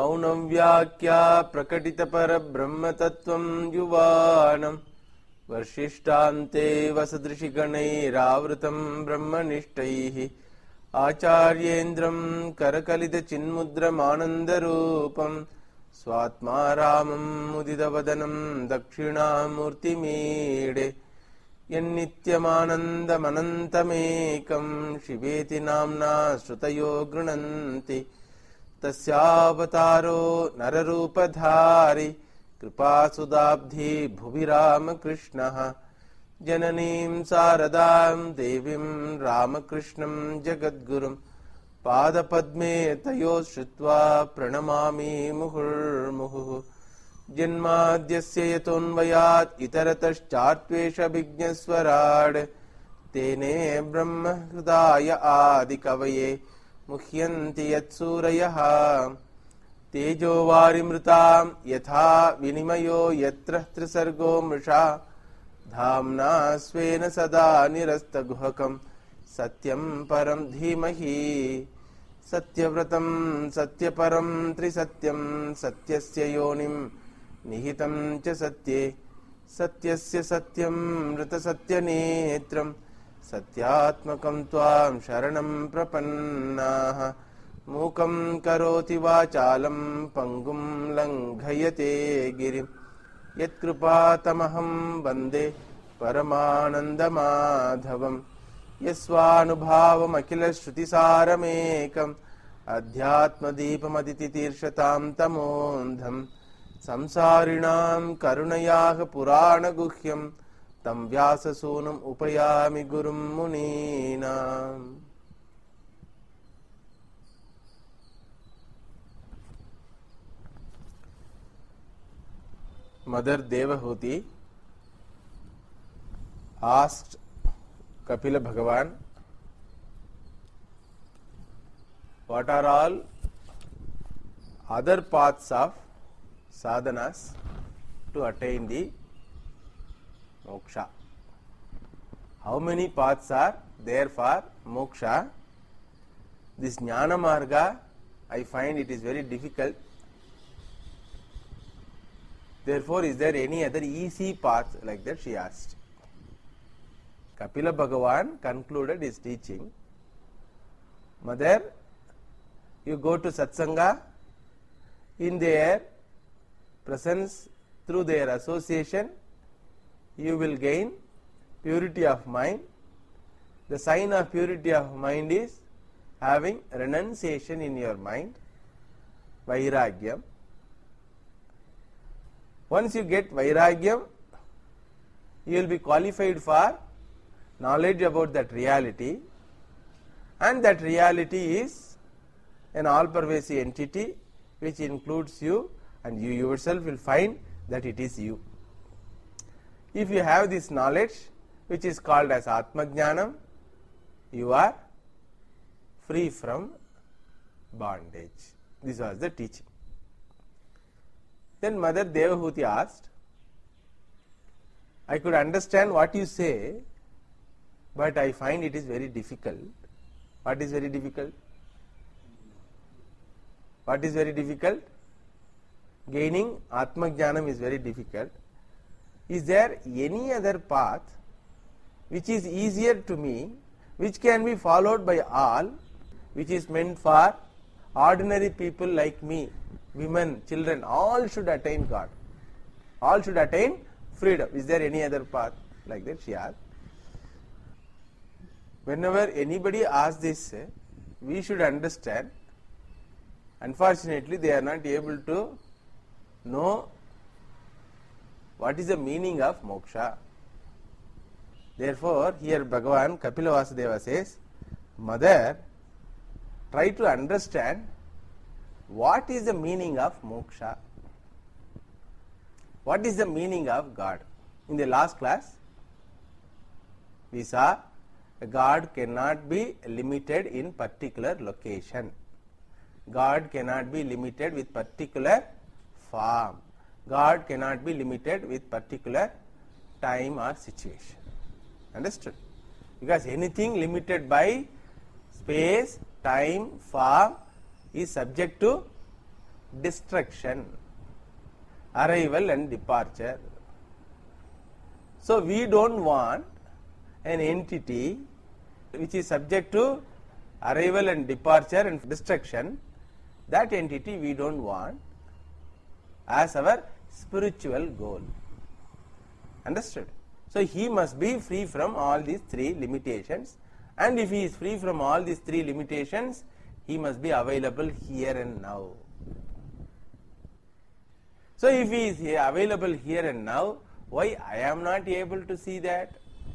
मौनं व्याख्या प्रकटितपरब्रह्मतत्त्वं युवानं वर्षिष्ठान्ते वसदृशिगणैरावृतं ब्रह्मनिष्ठैः आचार्येन्द्रं करकलितचिन्मुद्रमानन्दरूपं स्वात्मा रामं मुदितवदनं दक्षिणामूर्तिमीडे यन्नित्यमानन्दमनन्तमेकं शिवेति नाम्ना श्रुतयो गृह्णन्ति तस्यावतारो नररूपधारी कृपासुदाब्धि भुवि रामकृष्णः जननीं शारदां देवीं रामकृष्णं जगद्गुरुं पादपद्मे तयोः श्रुत्वा प्रणमामि मुहुर्मुहुः जन्माद्यस्य यतोऽन्वयात् इतरतश्चात्वेषभिज्ञस्वराड् तेने ब्रह्महृदाय आदिकवये मुह्यन्ति यत्सूरयः तेजो वारिमृतां यथा विनिमयो यत्र त्रिसर्गो मृषा धाम्ना स्वेन सदा निरस्तगुहकं सत्यं परं धीमहि सत्यव्रतं सत्यपरं त्रिसत्यं सत्यस्य योनिं निहितं च सत्ये सत्यस्य सत्यं मृतसत्यनेत्रं सत्यात्मकं त्वां शरणं प्रपन्नाः मूकं करोति वाचालं पङ्गुं लङ्घयते गिरिं यत्कृपातमहं वन्दे परमानन्दमाधवं यस्वानुभावमखिलश्रुतिसारमेकम् अध्यात्मदीपमदितितीर्षतां तमोऽन्धं संसारिणां करुणयाः पुराणगुह्यं तं व्याससूनुम् उपयामि गुरुं मुनीनाम्. Mother Devahuti asked Kapila Bhagavan, what are all other paths of sadhanas to attain the moksha? How many paths are there for moksha? This Jnana Marga, I find it is very difficult. Therefore, is there any other easy path like that? She asked. Kapila Bhagavan concluded his teaching. Mother, you go to Satsanga, in their presence, through their association, you will gain purity of mind. The sign of purity of mind is having renunciation in your mind, vairagyam. Once you get vairagyam, you will be qualified for knowledge about that reality, and that reality is an all-pervasive entity which includes you, and you yourself will find that it is you. If you have this knowledge, which is called as Atma Jnanam, you are free from bondage. This was the teaching. Then Mother Devahuti asked, I could understand what you say, but I find it is very difficult. What is very difficult? What is very difficult? Gaining Atma Jnanam is very difficult. Is there any other path which is easier to me, which can be followed by all, which is meant for ordinary people like me, women, children, all should attain God. All should attain freedom. Is there any other path like that? She asked. Whenever anybody asks this, we should understand. Unfortunately, they are not able to know what is the meaning of moksha. Therefore, here Bhagavan Kapila Vasudeva says, Mother, try to understand what is the meaning of moksha. What is the meaning of God? In the last class, we saw God cannot be limited in particular location. God cannot be limited with particular form. God cannot be limited with particular time or situation. Understood? Because anything limited by space, time, form is subject to destruction, arrival and departure. So we don't want an entity which is subject to arrival and departure and destruction. That entity we don't want as our spiritual goal. Understood? So he must be free from all these three limitations, and if he is free from all these three limitations, he must be available here and now. So if he is available here and now, why I am not able to see that?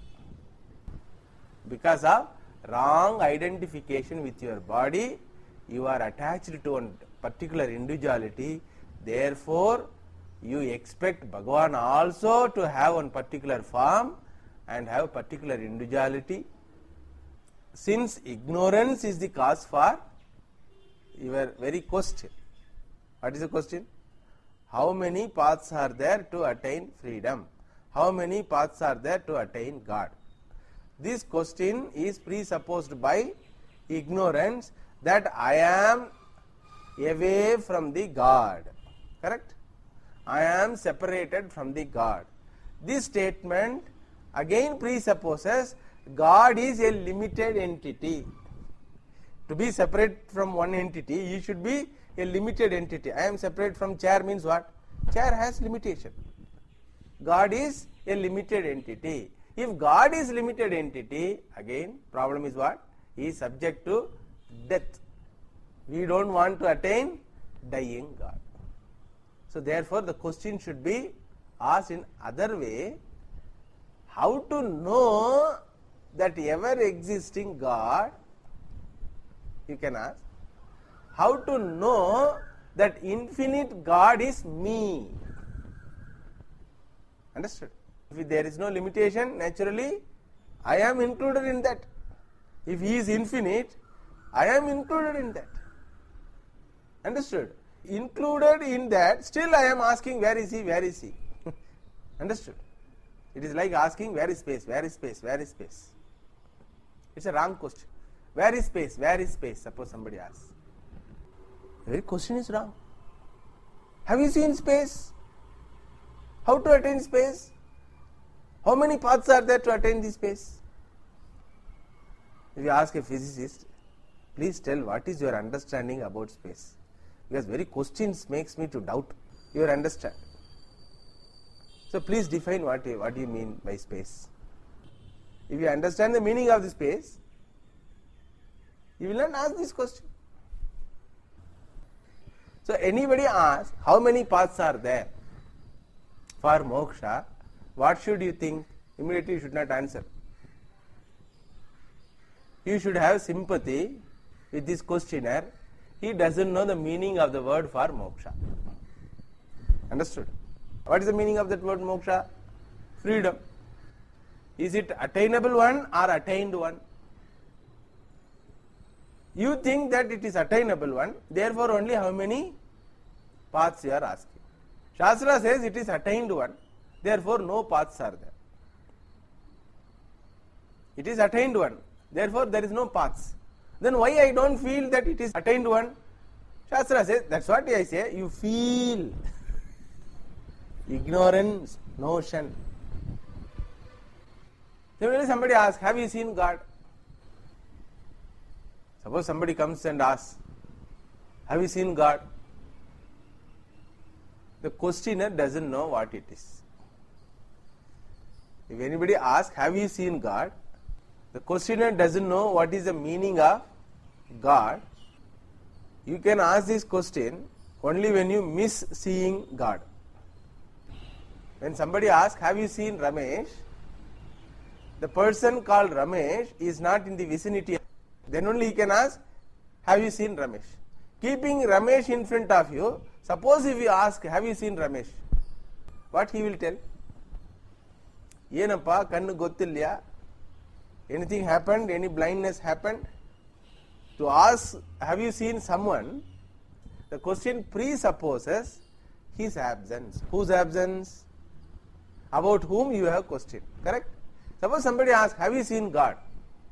Because of wrong identification with your body, you are attached to one particular individuality. Therefore, you expect Bhagavan also to have one particular form and have particular individuality. Since ignorance is the cause for your very question. What is the question? How many paths are there to attain freedom? How many paths are there to attain God? This question is presupposed by ignorance that I am away from the God. Correct? I am separated from the God. This statement again presupposes God is a limited entity. To be separate from one entity, you should be a limited entity. I am separate from chair means what? Chair has limitation. God is a limited entity. If God is limited entity, again problem is what? He is subject to death. We don't want to attain dying God. So therefore the question should be asked in other way. How to know that ever existing God? You can ask. How to know that infinite God is me? Understood? If there is no limitation, naturally I am included in that. If he is infinite, I am included in that. Understood? Included in that, still I am asking where is he, where is he? Understood? It is like asking where is space, where is space, where is space? It's a wrong question. Where is space, where is space? Suppose somebody asks. The very question is wrong. Have you seen space? How to attain space? How many paths are there to attain the space? If you ask a physicist, please tell what is your understanding about space. Because very questions makes me to doubt your understanding. So please define what you mean by space. If you understand the meaning of the space, you will not ask this question. So anybody asks how many paths are there for moksha, what should you think? Immediately you should not answer. You should have sympathy with this questioner. He doesn't know the meaning of the word for moksha. Understood? What is the meaning of that word moksha? Freedom. Is it attainable one or attained one? You think that it is attainable one, therefore only how many paths you are asking. Shastra says it is attained one, therefore no paths are there. It is attained one, therefore there is no paths. Then why I don't feel that it is attained one? Shastra says, that's what I say, you feel. Ignorance, notion. Similarly, somebody asks, have you seen God? Suppose somebody comes and asks, have you seen God? The questioner doesn't know what it is. If anybody asks, have you seen God? The questioner doesn't know what is the meaning of God. You can ask this question only when you miss seeing God. When somebody asks, have you seen Ramesh? The person called Ramesh is not in the vicinity. Then only he can ask, have you seen Ramesh? Keeping Ramesh in front of you, suppose if you ask, have you seen Ramesh? What he will tell? Yenappa, kannu gottillaya? Anything happened? Any blindness happened? To ask, have you seen someone? The question presupposes his absence. Whose absence? About whom you have questioned. Correct? Suppose somebody asks, have you seen God?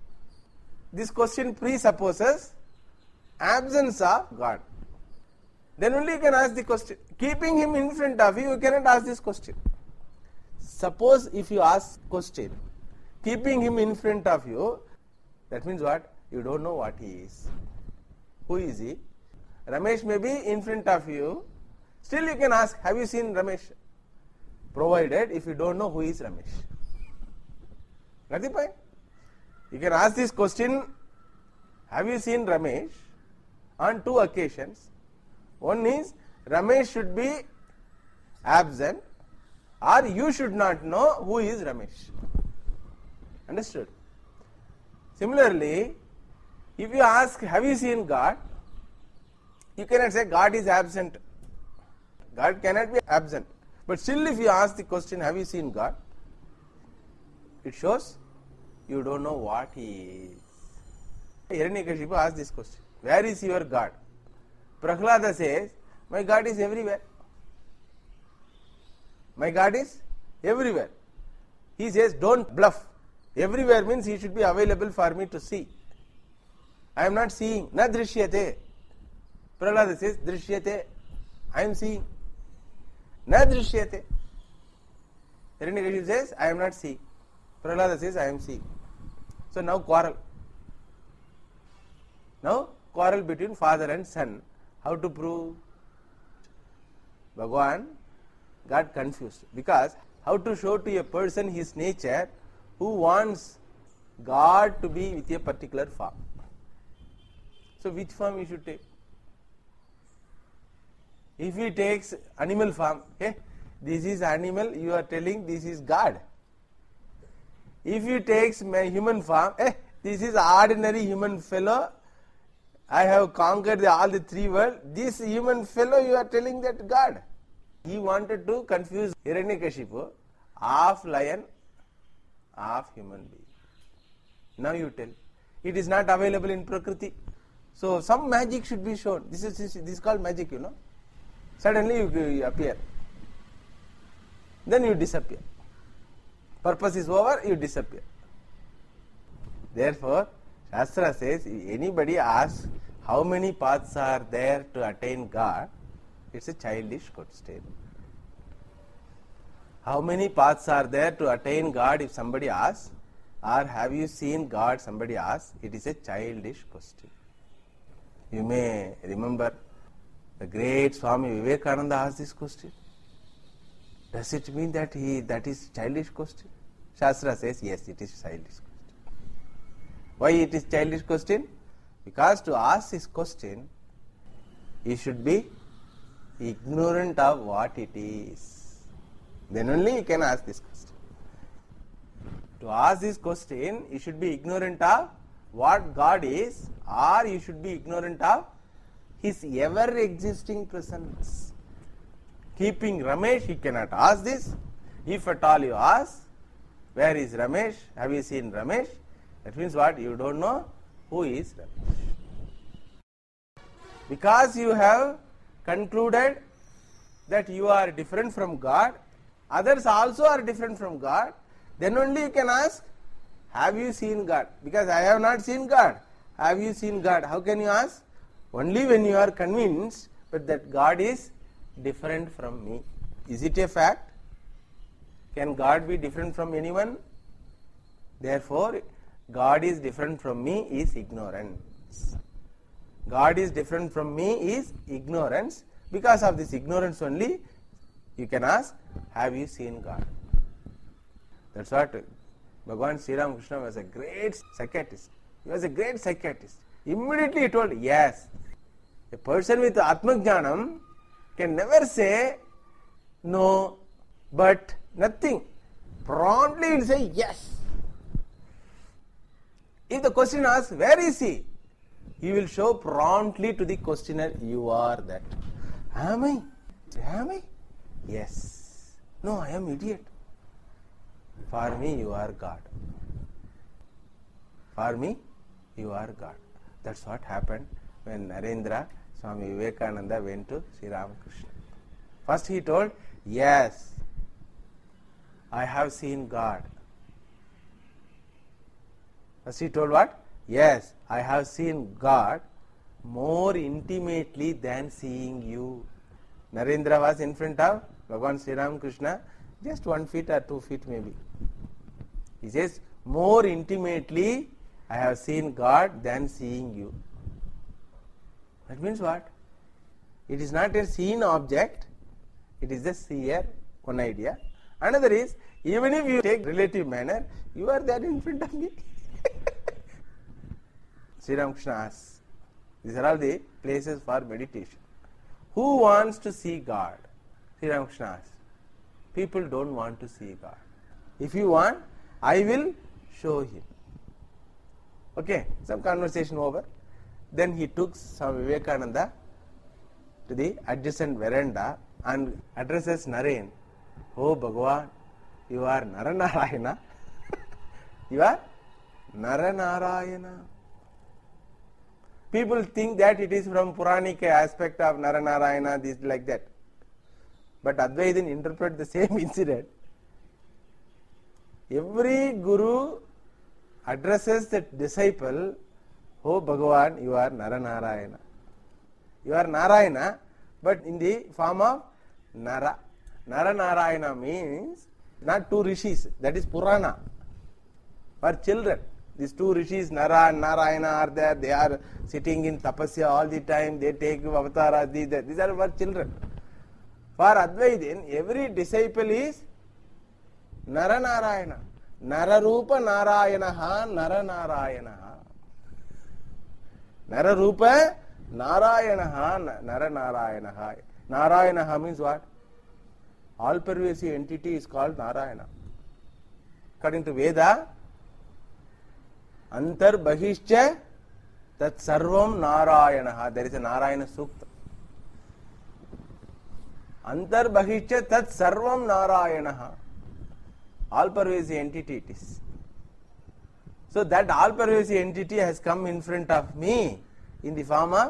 This question presupposes absence of God. then only you can ask the question. Keeping him in front of you, you cannot ask this question. Suppose if you ask question, keeping him in front of you, that means what? You don't know what he is. Who is he? Ramesh may be in front of you. Still you can ask, have you seen Ramesh? Provided if you don't know who is Ramesh. Got the point? You can ask this question, have you seen Ramesh? On two occasions. One is, Ramesh should be absent, or you should not know who is Ramesh. Understood? Similarly, if you ask, have you seen God? You cannot say God is absent. God cannot be absent. But still if you ask the question, have you seen God? It shows you don't know what he is. Hiranyakashipu asked this question, where is your God? Prahlada says, my God is everywhere. My God is everywhere. He says, don't bluff. Everywhere means he should be available for me to see. I am not seeing. Na drishyate. Prahlada says, drishyate. I am seeing. Na drishyate. Hiranyakashipu says, I am not seeing. Prahlada says, I am seeing. So now quarrel. Now quarrel between father and son. How to prove? Bhagavan got confused, because how to show to a person his nature who wants God to be with a particular form. So which form he should take? If he takes animal form, hey, this is animal, you are telling this is God. If he takes human form, hey, this is ordinary human fellow, I have conquered all the three worlds. This human fellow, you are telling that God. He wanted to confuse Hiranyakashipu, half lion, half human being. Now you tell. It is not available in Prakriti. So some magic should be shown. This is called magic, you know. Suddenly you appear. Then you disappear. Purpose is over, you disappear. Therefore, Shastra says, if anybody asks how many paths are there to attain God, it's a childish question. How many paths are there to attain God, if somebody asks, or have you seen God, somebody asks, it is a childish question. You may remember the great Swami Vivekananda asked this question. Does it mean that that is childish question? Shastra says, yes, it is childish question. Why it is childish question? Because to ask this question, you should be ignorant of what it is. Then only you can ask this question. To ask this question, you should be ignorant of what God is, or you should be ignorant of his ever-existing presence. Keeping Ramesh, you cannot ask this. If at all you ask, where is Ramesh? Have you seen Ramesh? That means what? You don't know who is Ramesh. Because you have concluded that you are different from God, others also are different from God, then only you can ask, have you seen God? Because I have not seen God. Have you seen God? How can you ask? Only when you are convinced that God is different from me. Is it a fact? Can God be different from anyone? Therefore, God is different from me is ignorance. God is different from me is ignorance. Because of this ignorance only, you can ask, have you seen God? That's what Bhagavan Sri Ramakrishna was a great psychiatrist. He was a great psychiatrist. Immediately he told, yes. A person with Atmajnanam can never say no, but nothing. Promptly he will say yes. If the question asks, where is he? He will show promptly to the questioner, you are that. Am I? Am I? Yes. No, I am idiot. For me, you are God. For me, you are God. That's what happened when Narendra, Swami Vivekananda went to Sri Ramakrishna. First he told, yes, I have seen God. First he told what? Yes, I have seen God, more intimately than seeing you. Narendra was in front of Bhagavan Sri Ram Krishna, just 1 feet or 2 feet maybe. He says, more intimately I have seen God than seeing you. That means what? It is not a seen object, it is just here, one idea. Another is, even if you take relative manner, you are there in front of me. Sri Ramakrishna asks, these are all the places for meditation. Who wants to see God? Sri Ramakrishna asks. People don't want to see God. If you want, I will show him. Okay, some conversation over. Then he took Swami Vivekananda to the adjacent veranda and addresses Naren. Oh Bhagavan, you are Naranarayana. You are Naranarayana. People think that it is from Puranic aspect of Naranarayana, this like that. But Advaitin interpret the same incident. Every Guru addresses the disciple, oh Bhagavan, you are Naranarayana. You are Narayana, but in the form of Nara. Naranarayana means not two rishis, that is Purana. For children, these two rishis, Nara and Narayana, are there, they are sitting in tapasya all the time, they take avatara, these are for children. For Advaitin, every disciple is Naranarayana. Nararupa Narayanaha, Naranarayanaha. Nararupa Narayanaha, Naranarayanaha. Narayanaha means what? All pervasive entity is called Narayana. According to Veda, Antar Bahishcha Tat Sarvam Narayanaha. There is a Narayana Sukta. Antar Bahishcha Tat Sarvam Narayanaha. All pervasive entity it is. So that all pervasive entity has come in front of me in the form of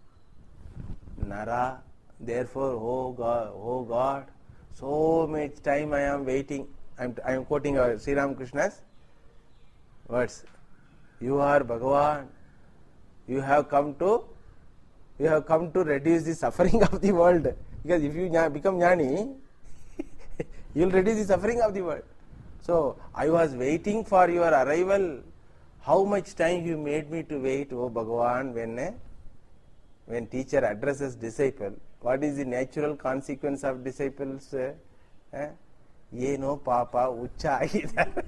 Nara. Therefore, oh God, so much time I am waiting. I am quoting Sri Ramakrishna's words. You are Bhagavan. You have come to reduce the suffering of the world. Because if you become Jnani, you will reduce the suffering of the world. So, I was waiting for your arrival. How much time you made me to wait, oh Bhagavan, when teacher addresses disciple. What is the natural consequence of disciples? Ye no papa ucha.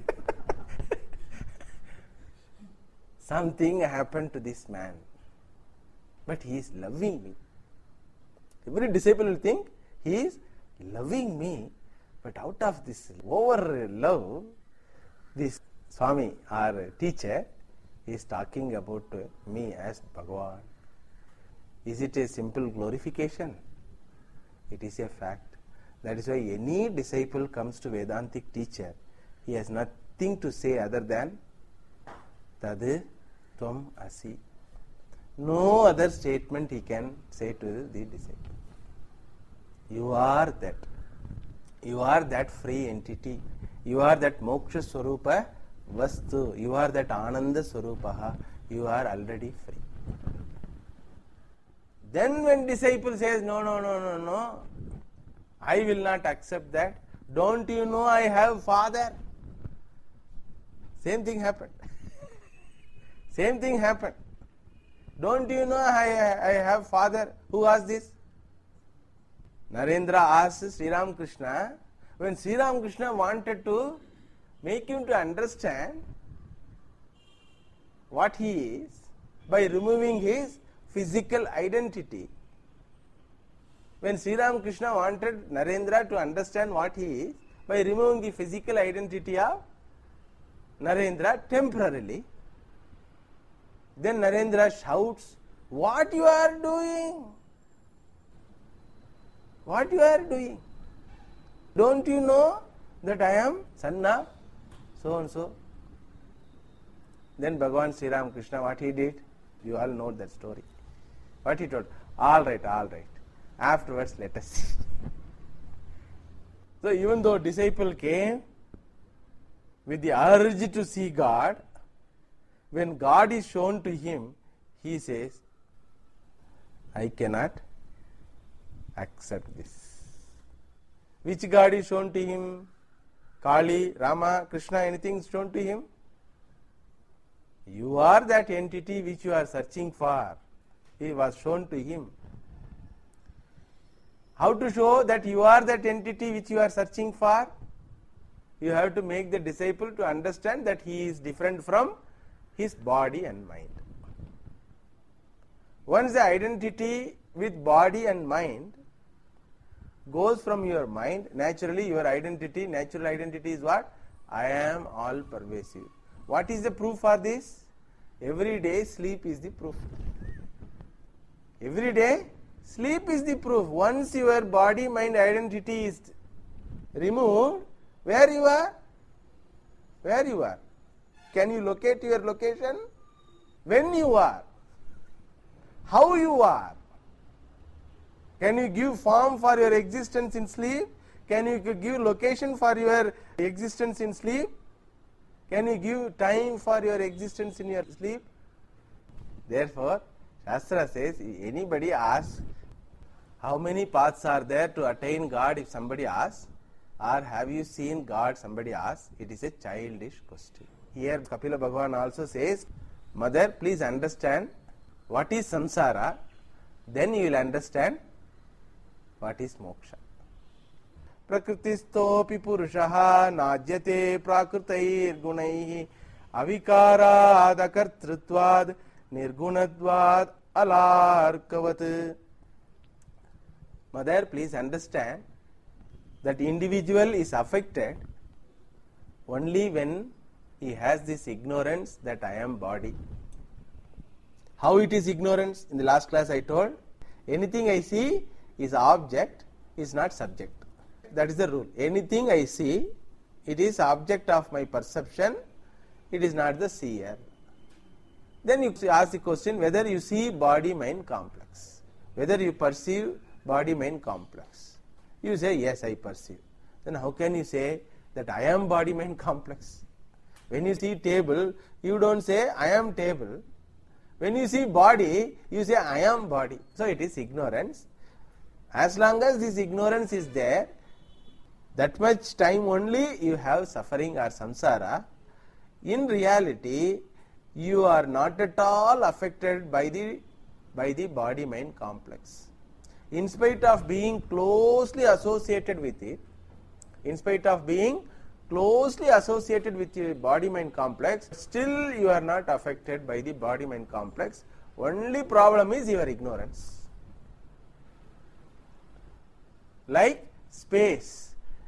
Something happened to this man. But he is loving me. Every disciple will think he is loving me. But out of this over love, this Swami or teacher is talking about me as Bhagavan. Is it a simple glorification? It is a fact. That is why any disciple comes to Vedantic teacher, he has nothing to say other than Tad Tvam Asi. No other statement he can say to the disciple. You are that. You are that free entity. You are that moksha swarupa vastu. You are that ananda swarupaha. You are already free. Then when disciple says, no, I will not accept that. Don't you know I have father? Same thing happened. Same thing happened. Don't you know I have father? Who asked this? Narendra asked Sri Ramakrishna. When Sri Ramakrishna wanted to make him to understand what he is by removing his physical identity. When Sri Ramakrishna wanted Narendra to understand what he is by removing the physical identity of Narendra temporarily, then Narendra shouts, what you are doing? What you are doing? Don't you know that I am son of so and so? Then Bhagavan Sri Ramakrishna, what he did? You all know that story. What he told? All right. Afterwards, let us see. So even though disciple came with the urge to see God, when God is shown to him, he says, I cannot accept this. Which God is shown to him? Kali, Rama, Krishna, anything is shown to him? You are that entity which you are searching for. He was shown to him. How to show that you are that entity which you are searching for? You have to make the disciple to understand that he is different from his body and mind. Once the identity with body and mind goes from your mind, naturally your identity, natural identity is what? I am all pervasive. What is the proof for this? Every day sleep is the proof. Every day sleep is the proof. Once your body, mind identity is removed, where you are? Where you are? Can you locate your location? When you are? How you are? Can you give form for your existence in sleep? Can you give location for your existence in sleep? Can you give time for your existence in your sleep? Therefore, Shastra says, anybody asks, how many paths are there to attain God, if somebody asks, or have you seen God, somebody asks, it is a childish question. Here Kapila Bhagavan also says, Mother, please understand what is samsara, then you will understand what is moksha. Prakritistopi purushaha najyate prakritair gunaihi avikarad akartrutvad nirgunadvad alarkavat. Mother, please understand that individual is affected only when he has this ignorance that I am body. How it is ignorance? In the last class I told, anything I see is object, is not subject. That is the rule. Anything I see, it is object of my perception, it is not the seer. Then you ask the question whether you see body-mind complex, whether you perceive body-mind complex. You say, yes, I perceive. Then how can you say that I am body-mind complex? When you see table, you don't say, I am table. When you see body, you say, I am body. So it is ignorance. As long as this ignorance is there, that much time only you have suffering or samsara. In reality, you are not at all affected by the body-mind complex. In spite of being closely associated with it, in spite of being closely associated with the body-mind complex, still you are not affected by the body-mind complex. Only problem is your ignorance. Like space.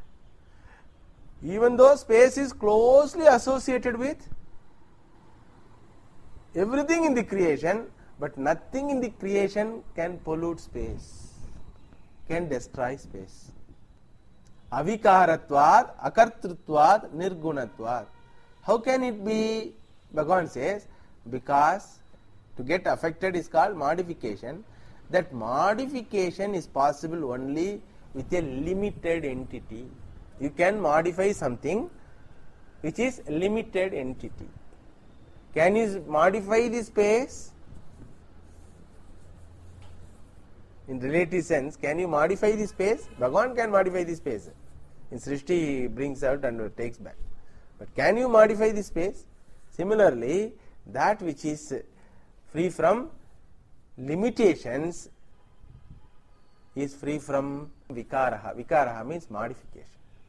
Even though space is closely associated with everything in the creation, but nothing in the creation can pollute space, can destroy space. Avikaratvad, akartrutvad, nirgunatvad. How can it be? Bhagavan says, because to get affected is called modification. That modification is possible only with a limited entity. You can modify something which is limited entity. Can you modify the space? In relative sense, can you modify the space? Bhagavan can modify the space. In Srishti he brings out and takes back. But can you modify the space? Similarly, that which is free from limitations is free from vikaraha. Vikaraha means modification.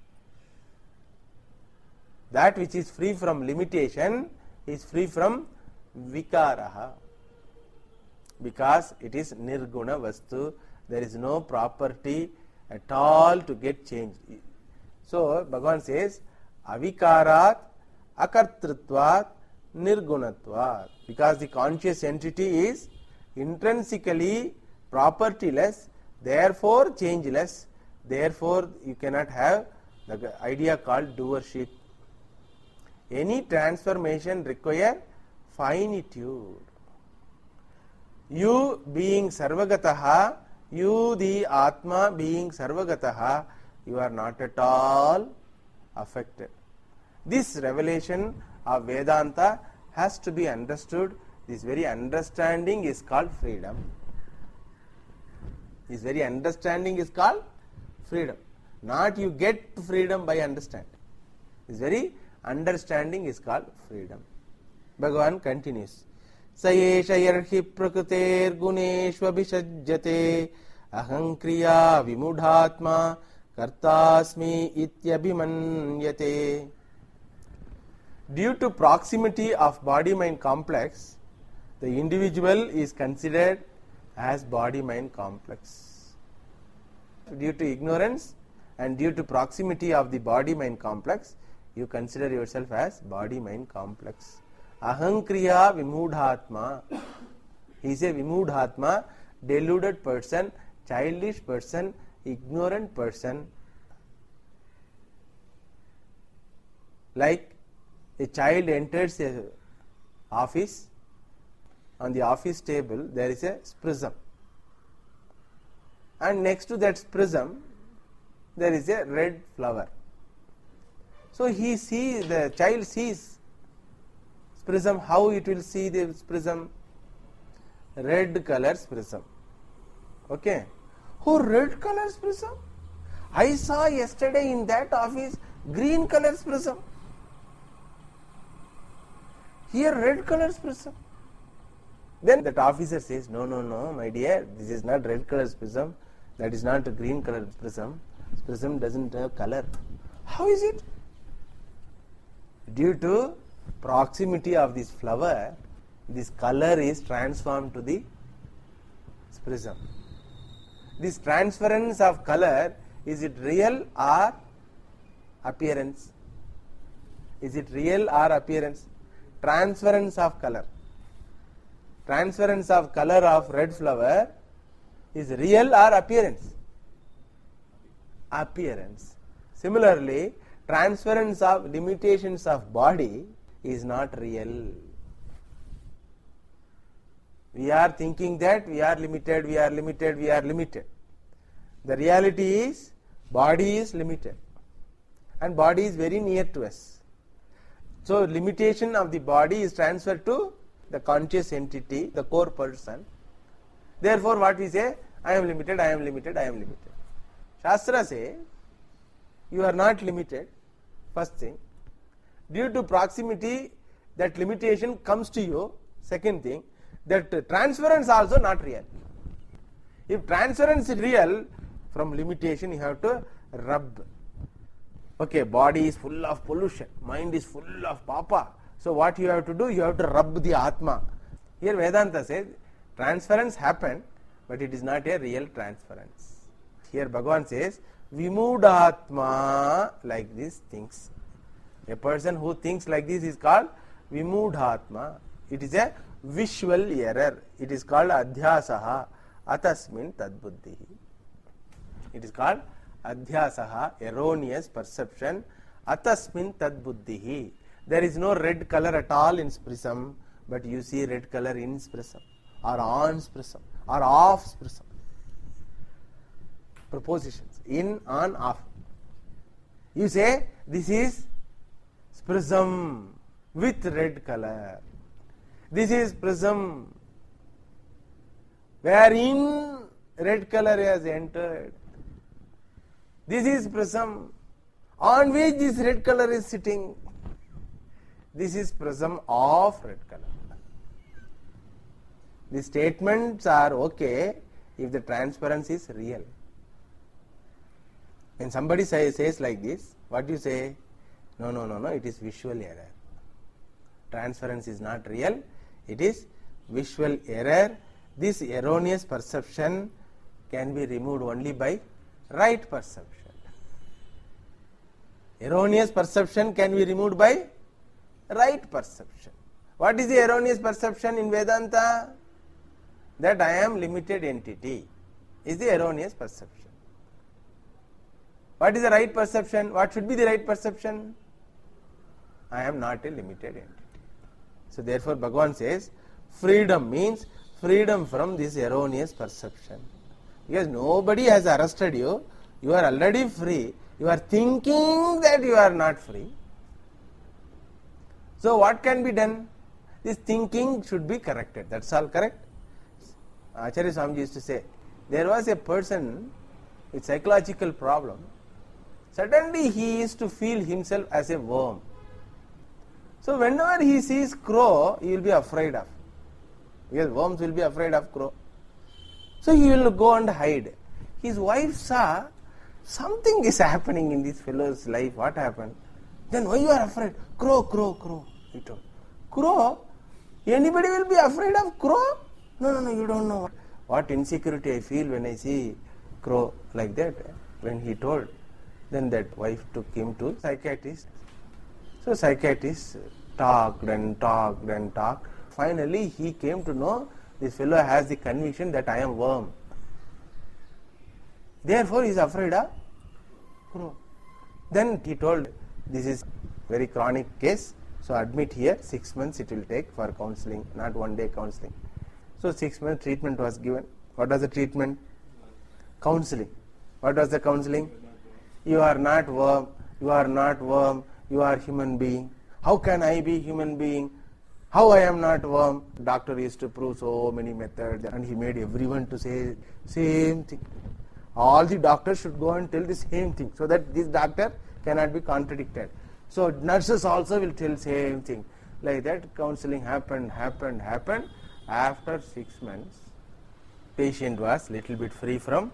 That which is free from limitation is free from vikaraha. Because it is nirguna vastu, there is no property at all to get changed. So Bhagavan says, avikarat akartrutvat nirgunatvat. Because the conscious entity is intrinsically propertyless, therefore changeless, therefore you cannot have the idea called doership. Any transformation requires finitude. You being sarvagataha, you the Atma being sarvagataha, you are not at all affected. This revelation of Vedanta has to be understood. This very understanding is called freedom. This very understanding is called freedom. Not you get freedom by understanding. This very understanding is called freedom. Bhagavan continues. Sayesha yarhi prakriter guneshvabhisajyate aham kriya vimudhatma kartasmi ityabhimanyate. Due to proximity of body-mind complex, the individual is considered as body-mind complex. Due to ignorance and due to proximity of the body-mind complex, you consider yourself as body-mind complex. Ahankriya vimudhatma. He is a vimudhatma, deluded person, childish person, ignorant person. Like a child enters a office, on the office table there is a prism, and next to that prism there is a red flower. So the child sees prism. How it will see the prism? Red colors prism. Okay. Oh, red colors prism? I saw yesterday in that office green colors prism. Here red colors prism. Then that officer says, no, my dear, this is not red colors prism. That is not a green color prism. This prism doesn't have color. How is it? Due to proximity of this flower, this color is transformed to the prism. This transference of color, is it real or appearance? Is it real or appearance? Transference of color. Transference of color of red flower is real or appearance? Appearance. Similarly, transference of limitations of body is not real. We are thinking that we are limited. The reality is body is limited and body is very near to us. So limitation of the body is transferred to the conscious entity, the core person. Therefore what we say? I am limited. Shastra says you are not limited. First thing. Due to proximity, that limitation comes to you. Second thing, that transference also not real. If transference is real, from limitation you have to rub. Okay, body is full of pollution, mind is full of papa. So what you have to do? You have to rub the Atma. Here Vedanta says transference happened, but it is not a real transference. Here Bhagavan says Vimudhatma, like these things. A person who thinks like this is called Vimudhatma. It is a visual error. It is called Adhyasaha Atasmin Tadbuddhi. It is called Adhyasaha, erroneous perception. Atasmin Tadbuddhi. There is no red color at all in prism, but you see red color in prism, or on prism, or off prism. Prepositions: in, on, off. You say this is prism with red color. This is prism wherein red color has entered. This is prism on which this red color is sitting. This is prism of red color. The statements are okay if the transparency is real. When somebody says like this, what do you say? No, it is visual error. Transference is not real, it is visual error. This erroneous perception can be removed only by right perception. Erroneous perception can be removed by right perception. What is the erroneous perception in Vedanta? That I am limited entity is the erroneous perception. What is the right perception? What should be the right perception? I am not a limited entity. So therefore Bhagavan says freedom means freedom from this erroneous perception. Because nobody has arrested you, you are already free. You are thinking that you are not free. So what can be done? This thinking should be corrected. That's all correct. Acharya Swamiji used to say, there was a person with psychological problem. Suddenly he used to feel himself as a worm. So whenever he sees crow, he will be afraid of. Because worms will be afraid of crow. So he will go and hide. His wife saw something is happening in this fellow's life. What happened? Then why you are afraid? Crow, crow, crow. He told. Crow? Anybody will be afraid of crow? No, you don't know what insecurity I feel when I see crow, like that. When he told, then that wife took him to psychiatrist. So psychiatrist talked and talked and talked. Finally he came to know this fellow has the conviction that I am worm. Therefore he is afraid of crow. Then he told, this is very chronic case, so admit here, 6 months it will take for counseling, not 1 day counseling. So 6 months treatment was given. What was the treatment? Counseling. What was the counseling? You are not worm, you are not worm, you are human being. How can I be human being? How I am not worm? Doctor used to prove so many methods, and he made everyone to say same thing. All the doctors should go and tell the same thing, so that this doctor cannot be contradicted. So nurses also will tell same thing. Like that counseling happened. After 6 months, patient was little bit free from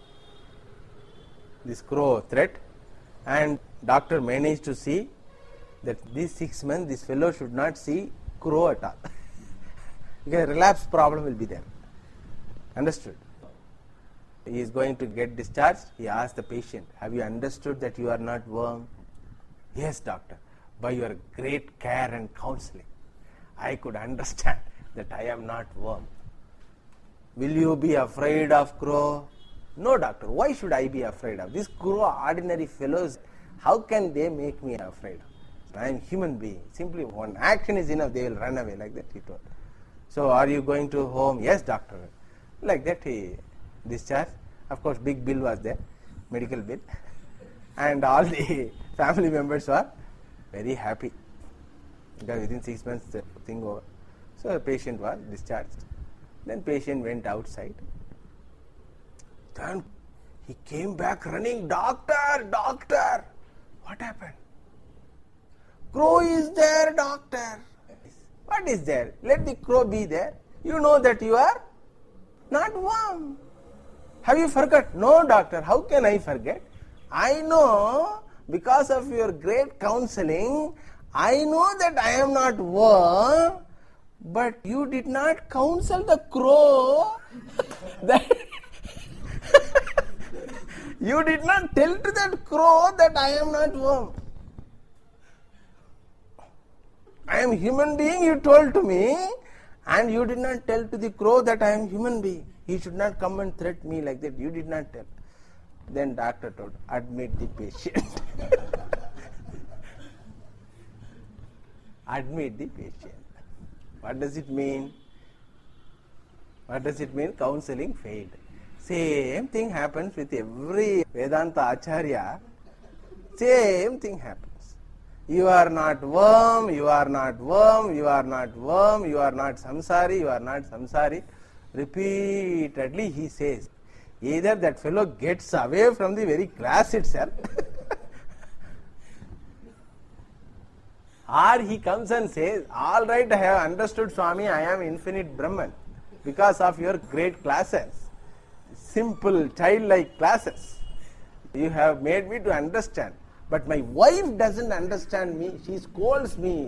this crow threat, and doctor managed to see that these 6 months this fellow should not see crow at all. Because relapse problem will be there. Understood? He is going to get discharged. He asked the patient, have you understood that you are not worm? Yes, doctor. By your great care and counseling, I could understand that I am not worm. Will you be afraid of crow? No, doctor. Why should I be afraid of? These crow ordinary fellows, how can they make me afraid of? I am human being. Simply one action is enough, they will run away, like that he told. So are you going to home? Yes, doctor. Like that he discharged. Of course, big bill was there, medical bill. And all the family members were very happy. Because within 6 months the thing over. So the patient was discharged. Then patient went outside. Then he came back running, doctor, doctor. What happened? Crow is there, doctor. What is there? Let the crow be there. You know that you are not worm. Have you forgot? No, doctor. How can I forget? I know, because of your great counseling, I know that I am not worm, but you did not counsel the crow that you did not tell to that crow that I am not worm. I am human being, you told to me, and you did not tell to the crow that I am human being. He should not come and threaten me like that. You did not tell. Then doctor told, admit the patient. Admit the patient. What does it mean? What does it mean? Counseling failed. Same thing happens with every Vedanta Acharya. Same thing happens. You are not worm, you are not worm, you are not worm, you are not samsari, you are not samsari. Repeatedly he says. Either that fellow gets away from the very class itself, or he comes and says, all right, I have understood, Swami, I am infinite Brahman because of your great classes, simple childlike classes. You have made me to understand. But my wife doesn't understand me, she scolds me.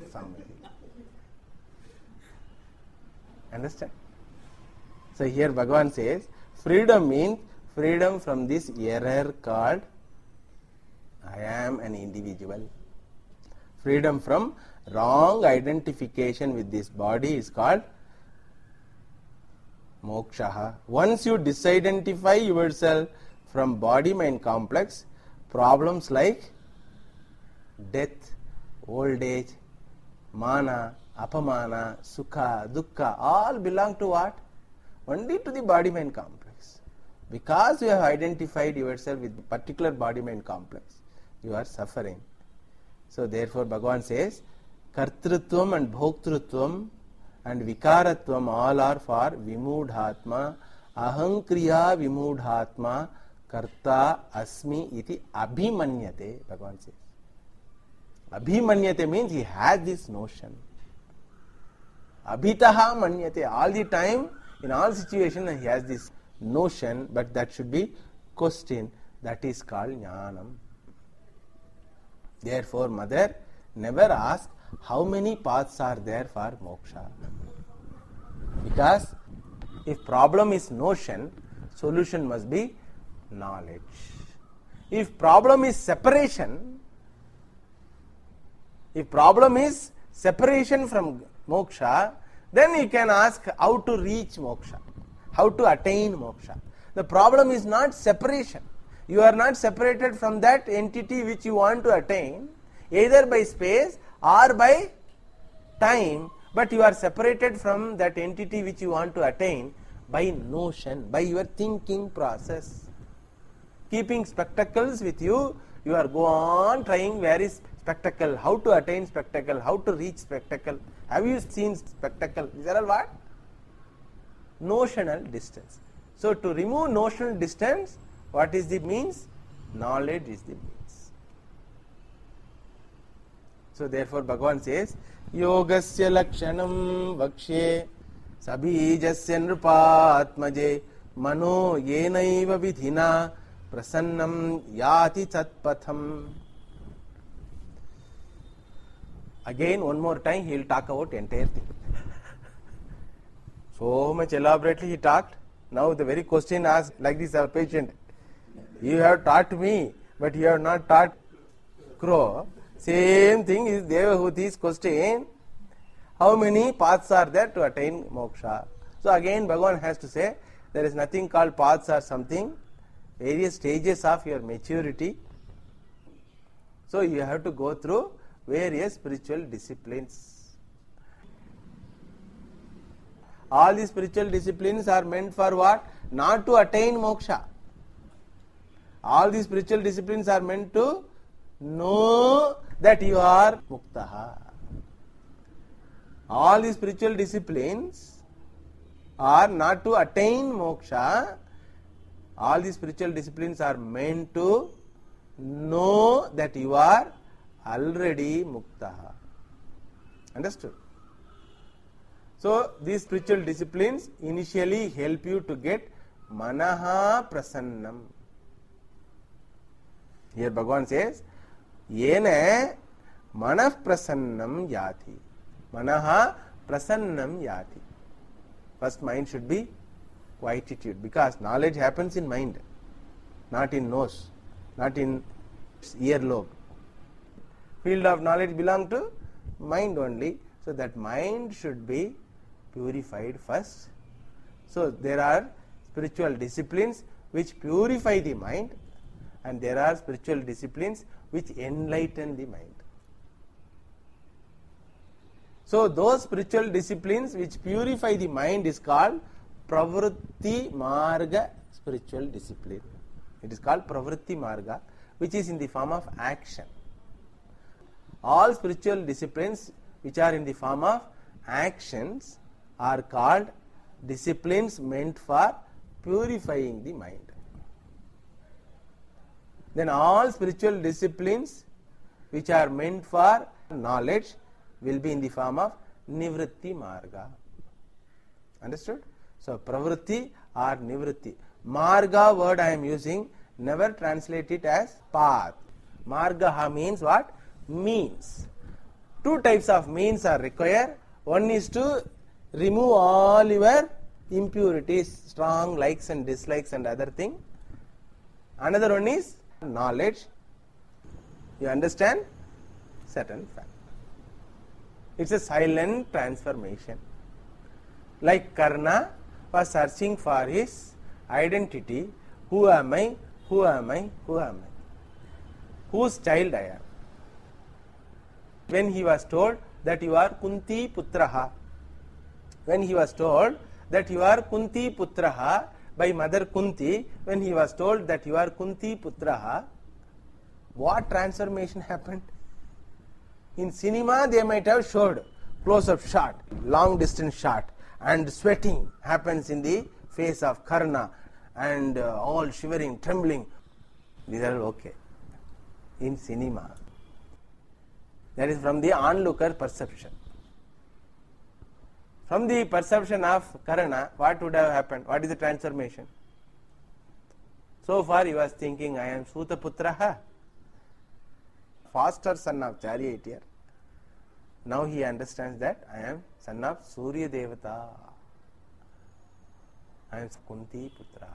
Understand? So here Bhagavan says, freedom means freedom from this error called I am an individual. Freedom from wrong identification with this body is called moksha. Once you disidentify yourself from body-mind complex, problems like death, old age, mana, apamana, sukha, dukkha, all belong to what? Only to the body-mind complex. Because you have identified yourself with the particular body-mind complex, you are suffering. So therefore Bhagavan says, kartrutvam and bhoktrutvam and vikaratvam all are for vimudhatma Ahankriya vimudhatma karta asmi iti abhimanyate, Bhagavan says. Abhimanyate means he has this notion. Abhitaha manyate, all the time, in all situations he has this notion, but that should be questioned. That is called jnanam. Therefore, mother, never ask how many paths are there for moksha. Because if problem is notion, solution must be knowledge. If problem is separation, if problem is separation from moksha, then you can ask how to reach moksha, how to attain moksha. The problem is not separation. You are not separated from that entity which you want to attain, either by space or by time, but you are separated from that entity which you want to attain by notion, by your thinking process. Keeping spectacles with you, you are go on trying where is spectacle, how to attain spectacle, how to reach spectacle. Have you seen spectacle? These are all what? Notional distance. So to remove notional distance, what is the means? Knowledge is the means. So therefore Bhagavan says, Yogasya lakshanam vakshe sabhijasya nrupatmaje mano yenaiva vidhina prasannam yati tatpatham. Again, one more time, he will talk about entire thing. So much elaborately he talked. Now the very question asked like this, our patient. You have taught me, but you have not taught crow. Same thing is Devahuti's question. How many paths are there to attain moksha? So again Bhagavan has to say, there is nothing called paths or something. Various stages of your maturity. So you have to go through various spiritual disciplines. All these spiritual disciplines are meant for what? Not to attain moksha. All these spiritual disciplines are meant to know that you are muktaha. All these spiritual disciplines are not to attain moksha. All these spiritual disciplines are meant to know that you are already muktaha. Understood? So these spiritual disciplines initially help you to get manaha prasannam. Here Bhagavan says, Yena manah prasannam yati. Manaha prasannam yati. First mind should be quietude, because knowledge happens in mind, not in nose, not in earlobe. Field of knowledge belongs to mind only. So that mind should be purified first. So there are spiritual disciplines which purify the mind, and there are spiritual disciplines which enlighten the mind. So those spiritual disciplines which purify the mind is called pravritti marga spiritual discipline. It is called pravritti marga, which is in the form of action. All spiritual disciplines which are in the form of actions are called disciplines meant for purifying the mind. Then all spiritual disciplines which are meant for knowledge will be in the form of nivritti marga. Understood? So pravritti or nivritti. Marga word I am using, never translate it as path. Marga means what? Means. Two types of means are required. One is to remove all your impurities, strong likes and dislikes and other thing. Another one is knowledge. You understand certain fact. It's a silent transformation. Like Karna was searching for his identity. Who am I? Who am I? Who am I? Whose child I am? When he was told that you are Kunti Putraha, when he was told that you are Kunti Putraha by Mother Kunti, when he was told that you are Kunti Putraha, what transformation happened? In cinema they might have showed close-up shot, long distance shot, and sweating happens in the face of Karna and all shivering, trembling. These are okay. In cinema, that is from the onlooker perception. From the perception of Karna, what would have happened? What is the transformation? So far he was thinking, I am Sutaputraha, foster son of charioteer. Now he understands that I am son of Surya Devata. I am Kunti Putra.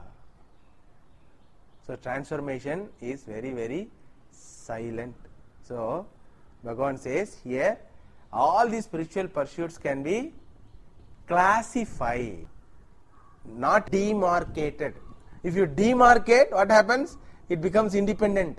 So transformation is very, very silent. So Bhagavan says here, all these spiritual pursuits can be classified, not demarcated. If you demarcate, what happens? It becomes independent.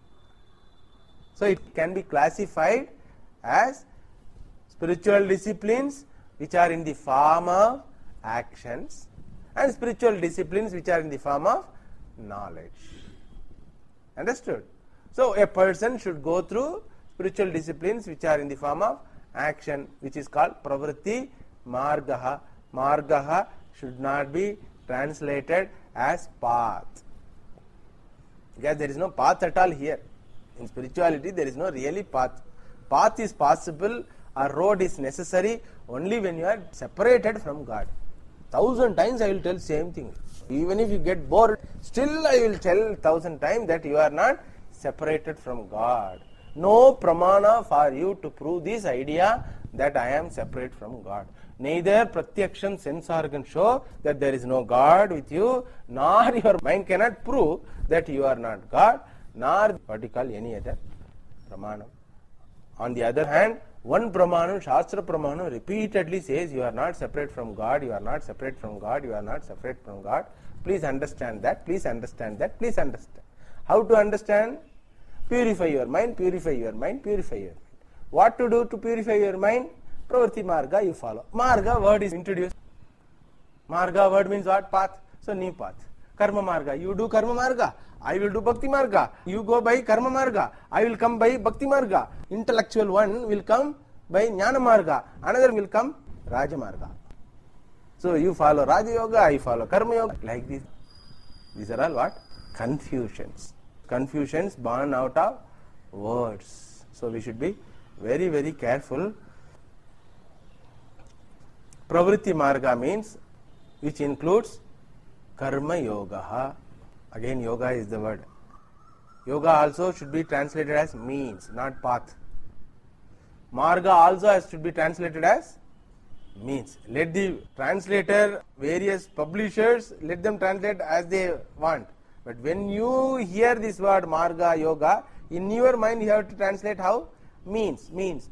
So it can be classified as spiritual disciplines which are in the form of actions and spiritual disciplines which are in the form of knowledge. Understood? So a person should go through spiritual disciplines which are in the form of action, which is called pravritti margaha. Margaha should not be translated as path, because there is no path at all here. In spirituality there is no really path. Path is possible or road is necessary only when you are separated from God. 1,000 times I will tell same thing. Even if you get bored, still I will tell 1,000 times that you are not separated from God. No pramana for you to prove this idea that I am separate from God. Neither pratyaksham sense organ show that there is no God with you, nor your mind cannot prove that you are not God, nor what you call any other pramanam. On the other hand, one pramanam, Shastra pramanam, repeatedly says you are not separate from God, you are not separate from God, you are not separate from God. Please understand that, please understand that, please understand. How to understand? Purify your mind, purify your mind, purify your mind. What to do to purify your mind? Pravritti marga you follow. Marga word is introduced. Marga word means what? Path. So new path. Karma marga. You do karma marga. I will do bhakti marga. You go by karma marga. I will come by bhakti marga. Intellectual one will come by jnana marga. Another will come raja marga. So you follow raja yoga, I follow karma yoga. Like this. These are all what? Confusions. Confusions born out of words. So we should be very, very careful. Pravritti marga means which includes karma yoga. Again, yoga is the word. Yoga also should be translated as means, not path. Marga also should be translated as means. Let the translator, various publishers, let them translate as they want. But when you hear this word marga, yoga, in your mind you have to translate how? Means.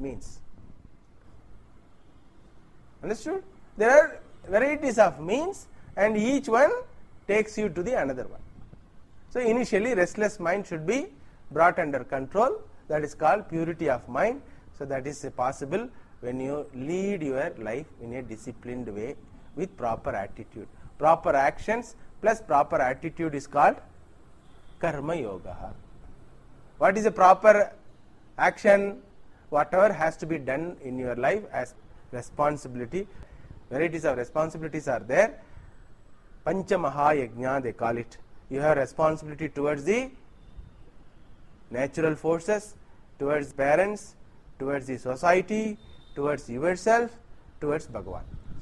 Understood? There are varieties of means and each one takes you to the another one. So initially restless mind should be brought under control. That is called purity of mind. So that is possible when you lead your life in a disciplined way with proper attitude. Proper actions plus proper attitude is called karma yoga. What is a proper action? Whatever has to be done in your life as responsibility. Varieties of responsibilities are there. Pancha Mahayajna they call it. You have responsibility towards the natural forces, towards parents, towards the society, towards yourself, towards Bhagavan.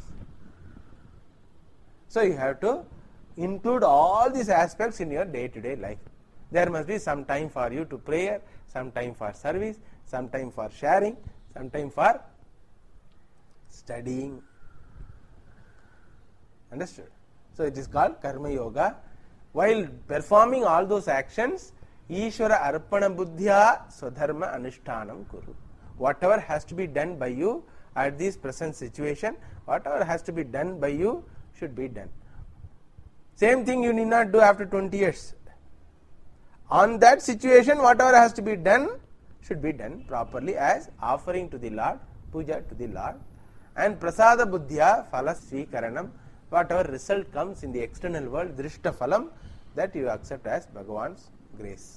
So you have to include all these aspects in your day-to-day life. There must be some time for you to prayer, some time for service, some time for sharing, some time for studying. Understood? So it is called karma yoga. While performing all those actions, Ishvara arpana buddhya swadharma anushtanam kuru. Whatever has to be done by you at this present situation, whatever has to be done by you should be done. Same thing you need not do after 20 years. On that situation, whatever has to be done should be done properly as offering to the Lord, puja to the Lord, and prasada buddhya phala swikaranam. Whatever result comes in the external world, drishta phalam, that you accept as Bhagavan's grace.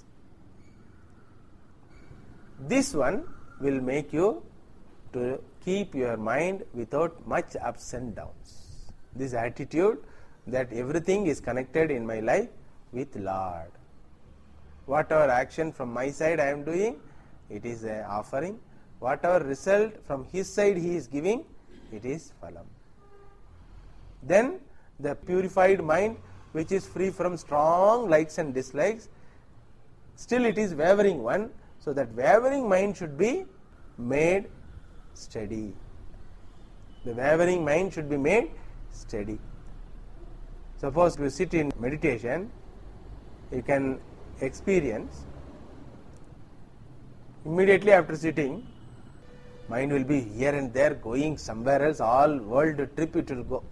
This one will make you to keep your mind without much ups and downs. This attitude that everything is connected in my life with Lord. Whatever action from my side I am doing, it is an offering. Whatever result from his side he is giving, it is phalam. Then the purified mind, which is free from strong likes and dislikes, still it is wavering one, so that wavering mind should be made steady. The wavering mind should be made steady. Suppose you sit in meditation, you can experience immediately after sitting, mind will be here and there going somewhere else, all world trip it will go.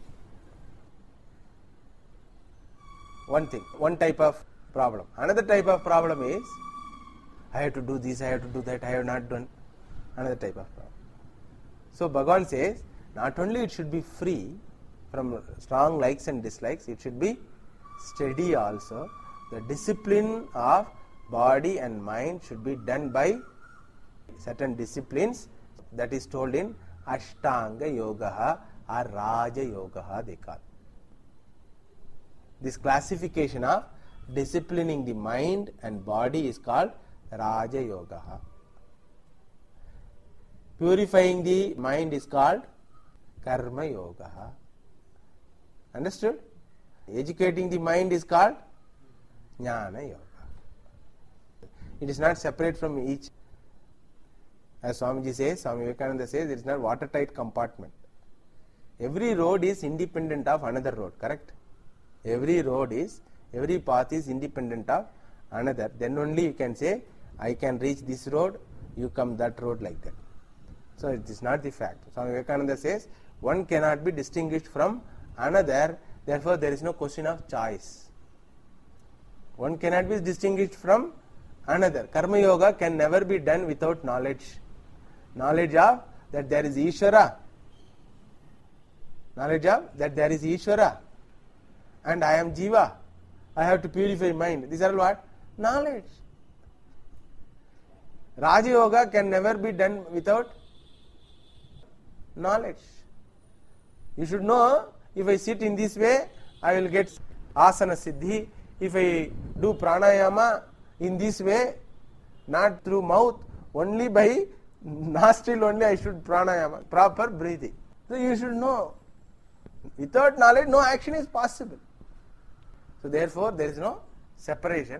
One thing, one type of problem. Another type of problem is, I have to do this, I have to do that, I have not done. Another type of problem. So Bhagavan says, not only it should be free from strong likes and dislikes, it should be steady also. The discipline of body and mind should be done by certain disciplines that is told in Ashtanga Yoga or Raja Yoga they call. This classification of disciplining the mind and body is called Raja Yoga. Purifying the mind is called Karma Yoga. Understood? Educating the mind is called Jnana Yoga. It is not separate from each. As Swamiji says, Swami Vivekananda says, it is not watertight compartment. Every road is independent of another road, correct? Every path is independent of another. Then only you can say, I can reach this road, you come that road, like that. So it is not the fact. Swami Vivekananda says, one cannot be distinguished from another, therefore there is no question of choice. One cannot be distinguished from another. Karma Yoga can never be done without knowledge. Knowledge of that there is Ishvara. Knowledge of that there is Ishvara. And I am Jiva. I have to purify mind. These are what? Knowledge. Raja Yoga can never be done without knowledge. You should know, if I sit in this way, I will get asana siddhi. If I do pranayama in this way, not through mouth, only by nostril only I should pranayama, proper breathing. So you should know. Without knowledge, no action is possible. So therefore, there is no separation.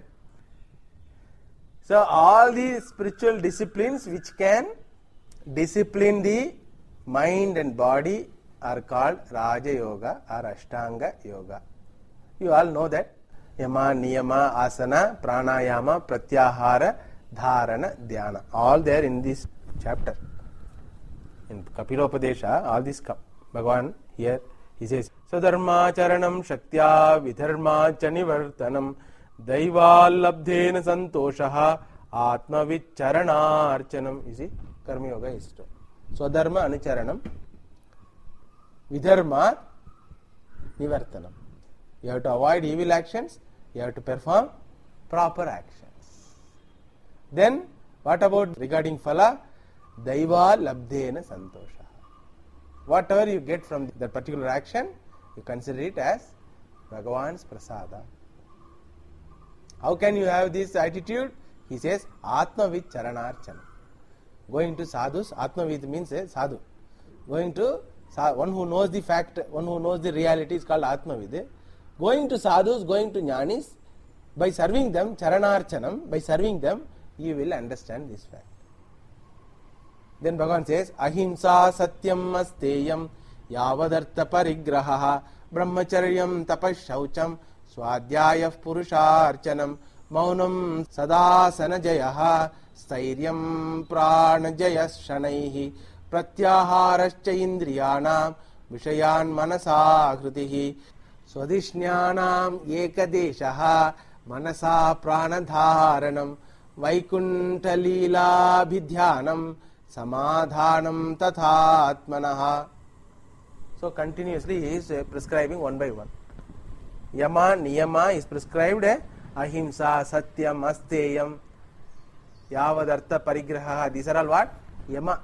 So all these spiritual disciplines which can discipline the mind and body are called Raja Yoga or Ashtanga Yoga. You all know that. Yama, Niyama, Asana, Pranayama, Pratyahara, Dharana, Dhyana. All there in this chapter. In Kapilopadesha, all this come. Bhagavan here, he says, Sadharma Charanam Shaktya Vidharma Chanivartanam Daivallabdhena Santoshaha Atma Vicharana Archanam. You see, Karma Yoga is to. Swadharma Anucharanam Vidharma Nivartanam. You have to avoid evil actions, you have to perform proper actions. Then, what about regarding phala? Daiva labdhena santosha. Whatever you get from that particular action, you consider it as Bhagavan's prasada. How can you have this attitude? He says, Atmavid charanarchana. Going to sadhus, Atmavid means a sadhu. Going to one who knows the fact, one who knows the reality is called Atmavid. Going to sadhus, going to jnanis, by serving them, charanarchanam, by serving them, you will understand this fact. Then Bhagavan says, Ahimsa satyam asteyam yavadartha parigraha brahmacharyam tapashaucham swadhyayah purusharchanam maunam sadasana jayaha stairyam pranajayas shanaihi pratyaharascha indriyanam vishayan manasa kritihi Swadhishnyanam ekadeshaha manasa pranadharanam vaikunta lila bhidhyanam samadhanam tathatmanaha. So continuously he is prescribing one by one. Yama, Niyama is prescribed. Ahimsa, Satyam, Asteyam, Yavadartha, Parigraha. These are all what? Yama.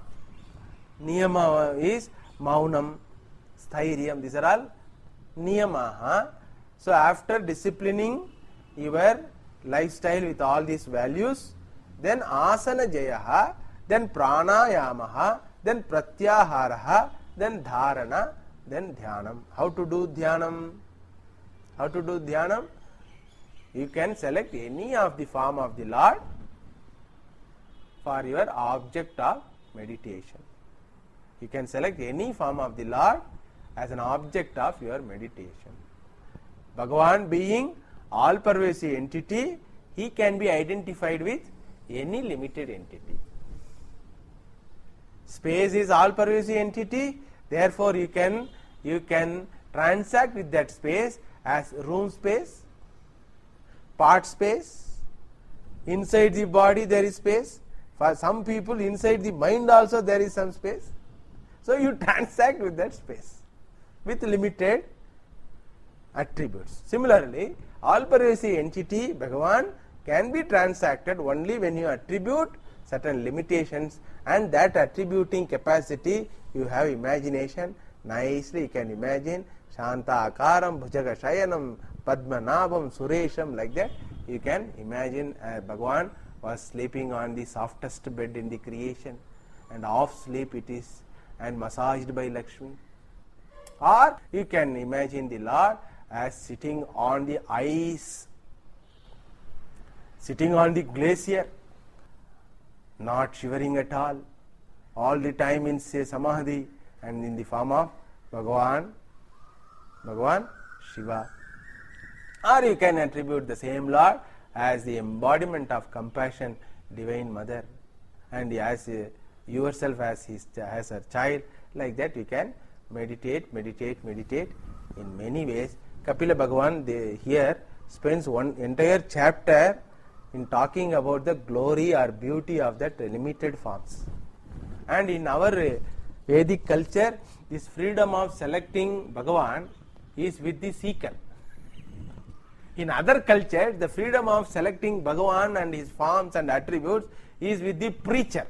Niyama is Maunam, Sthairiyam. These are all Niyamaha. So after disciplining your lifestyle with all these values, then asana jayaha, then pranayamaha, then pratyaharaha, then dharana, then dhyanam. How to do dhyanam? How to do dhyanam? You can select any of the form of the Lord for your object of meditation. You can select any form of the Lord as an object of your meditation. Bhagavan being all-pervasive entity, he can be identified with any limited entity. Space is all-pervasive entity, therefore you can transact with that space as room space, part space. Inside the body there is space. For some people, inside the mind also there is some space. So you transact with that space with limited attributes. Similarly, all-pervasive entity, Bhagavan, can be transacted only when you attribute certain limitations, and that attributing capacity, you have imagination. Nicely you can imagine Shanta Akaram, Bhujaga Shayanam, Padmanabham, Suresham, like that. You can imagine Bhagavan was sleeping on the softest bed in the creation, and off sleep it is, and massaged by Lakshmi. Or you can imagine the Lord as sitting on the ice, sitting on the glacier, not shivering at all the time in samadhi, and in the form of Bhagavan Shiva. Or you can attribute the same Lord as the embodiment of compassion, Divine Mother, and as yourself as her child. Like that you can meditate in many ways. Kapila Bhagavan here spends one entire chapter in talking about the glory or beauty of that limited forms. And in our Vedic culture, this freedom of selecting Bhagavan is with the seeker. In other cultures, the freedom of selecting Bhagavan and his forms and attributes is with the preacher,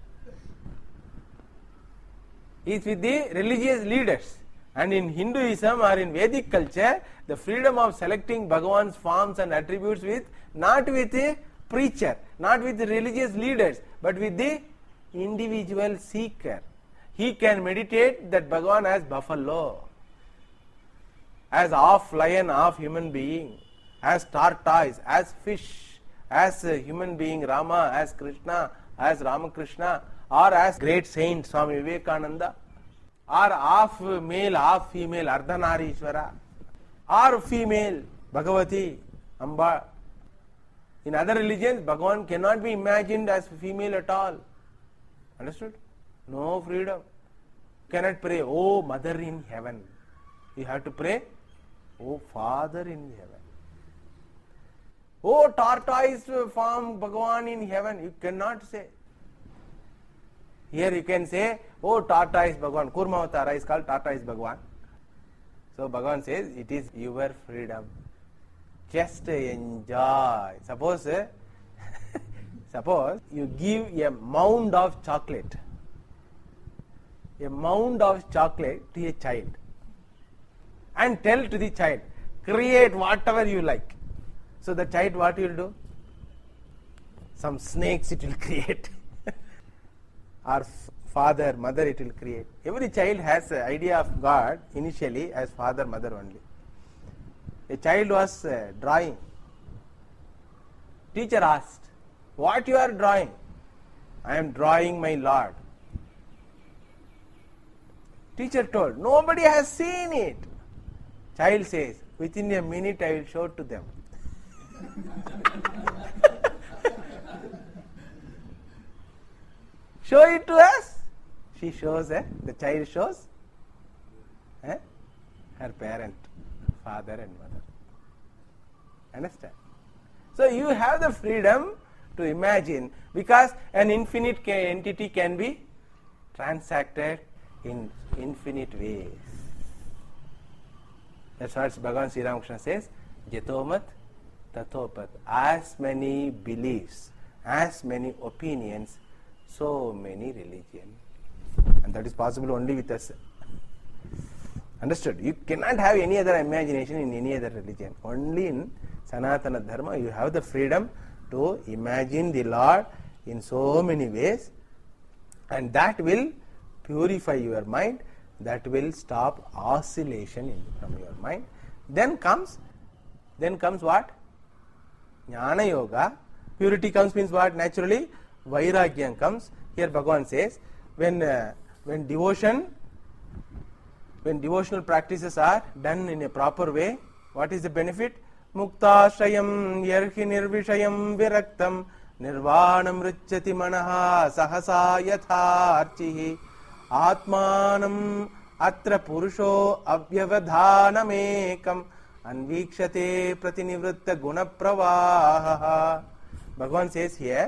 is with the religious leaders. And in Hinduism or in Vedic culture, the freedom of selecting Bhagavan's forms and attributes not with a preacher, not with the religious leaders, but with the individual seeker. He can meditate that Bhagavan as buffalo, as half lion, half human being, as tortoise, as fish, as human being Rama, as Krishna, as Ramakrishna, or as great saint Swami Vivekananda, or half male, half female Ardhanarishwara, or female Bhagavati, Amba. In other religions, Bhagavan cannot be imagined as female at all. Understood? No freedom. You cannot pray, "Oh Mother in heaven." You have to pray, "Oh Father in heaven." "Oh tortoise form Bhagavan in heaven." You cannot say. Here you can say, "Oh tortoise Bhagavan." Kurma Avatara is called tortoise Bhagavan. So Bhagavan says, it is your freedom. Just enjoy. Suppose you give a mound of chocolate to a child and tell to the child, create whatever you like. So the child, what will do? Some snakes it will create. Or father, mother it will create. Every child has an idea of God initially as father, mother only. A child was drawing. Teacher asked, "What you are drawing?" "I am drawing my Lord." Teacher told, "Nobody has seen it." Child says, "Within a minute I will show to them." Show it to us. She shows, the child shows her parent, father and mother. Understand? So you have the freedom to imagine, because an infinite entity can be transacted in infinite ways. That's what Bhagavan Sri Ramakrishna says, "Jatomat tatopat." As many beliefs, as many opinions, so many religions. And that is possible only with us. Understood? You cannot have any other imagination in any other religion. Only in Sanatana Dharma you have the freedom to imagine the Lord in so many ways, and that will purify your mind, that will stop oscillation from your mind. Then comes what? Jnana Yoga. Purity comes means what? Naturally, Vairagyam comes. Here Bhagavan says, when devotional practices are done in a proper way, what is the benefit? Muktashrayam yarhi nirvishayam viraktam nirvanam richati manaha sahasa yatha archihi atmanam atra purusho avyavadhanamekam anvikshate pratinivritta guna pravaha. Bhagavan says here,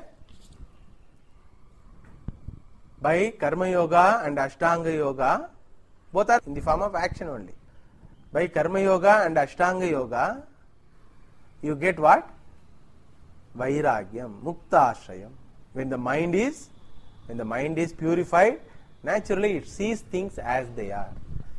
by Karma Yoga and Ashtanga Yoga, both are in the form of action only. By Karma Yoga and Ashtanga Yoga, you get what? Vairagyam, Muktashrayam. When the mind is purified, naturally it sees things as they are.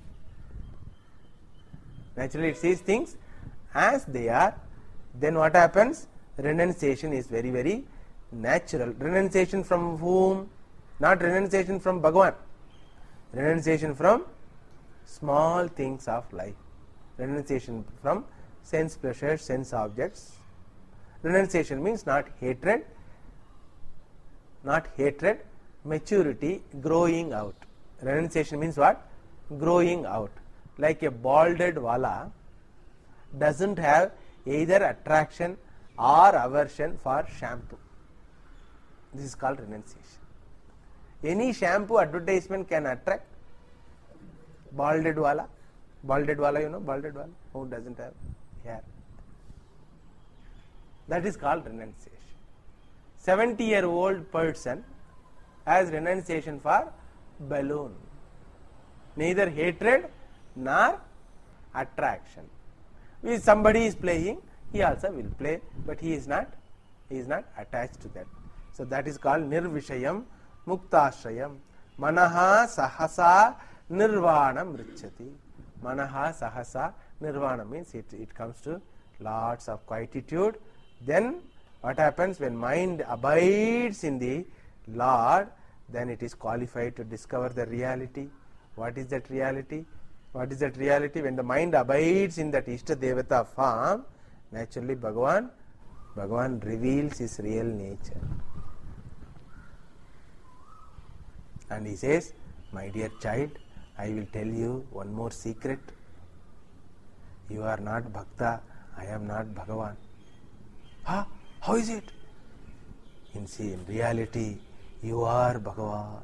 Naturally it sees things as they are. Then what happens? Renunciation is very, very natural. Renunciation from whom? Not renunciation from Bhagavan. Renunciation from small things of life. Renunciation from sense pleasures, sense objects. Renunciation means not hatred, maturity, growing out. Renunciation means what? Growing out. Like a balded wala doesn't have either attraction or aversion for shampoo. This is called renunciation. Any shampoo advertisement can attract balded wala. Balded wala, you know, balded wala, who doesn't have hair. That is called renunciation. 70-year-old person has renunciation for balloon. Neither hatred nor attraction. If somebody is playing, he also will play, but he is not attached to that. So that is called nirvishayam muktashrayam. Manaha sahasa nirvanam richati. Manaha sahasa nirvana means it comes to lots of quietude. Then what happens? When mind abides in the Lord, then it is qualified to discover the reality. What is that reality? What is that reality? When the mind abides in that Ishta Devata form, naturally Bhagavan reveals his real nature. And he says, my dear child, I will tell you one more secret. You are not Bhakta, I am not Bhagavan. Huh? How is it? In reality, you are Bhagavan.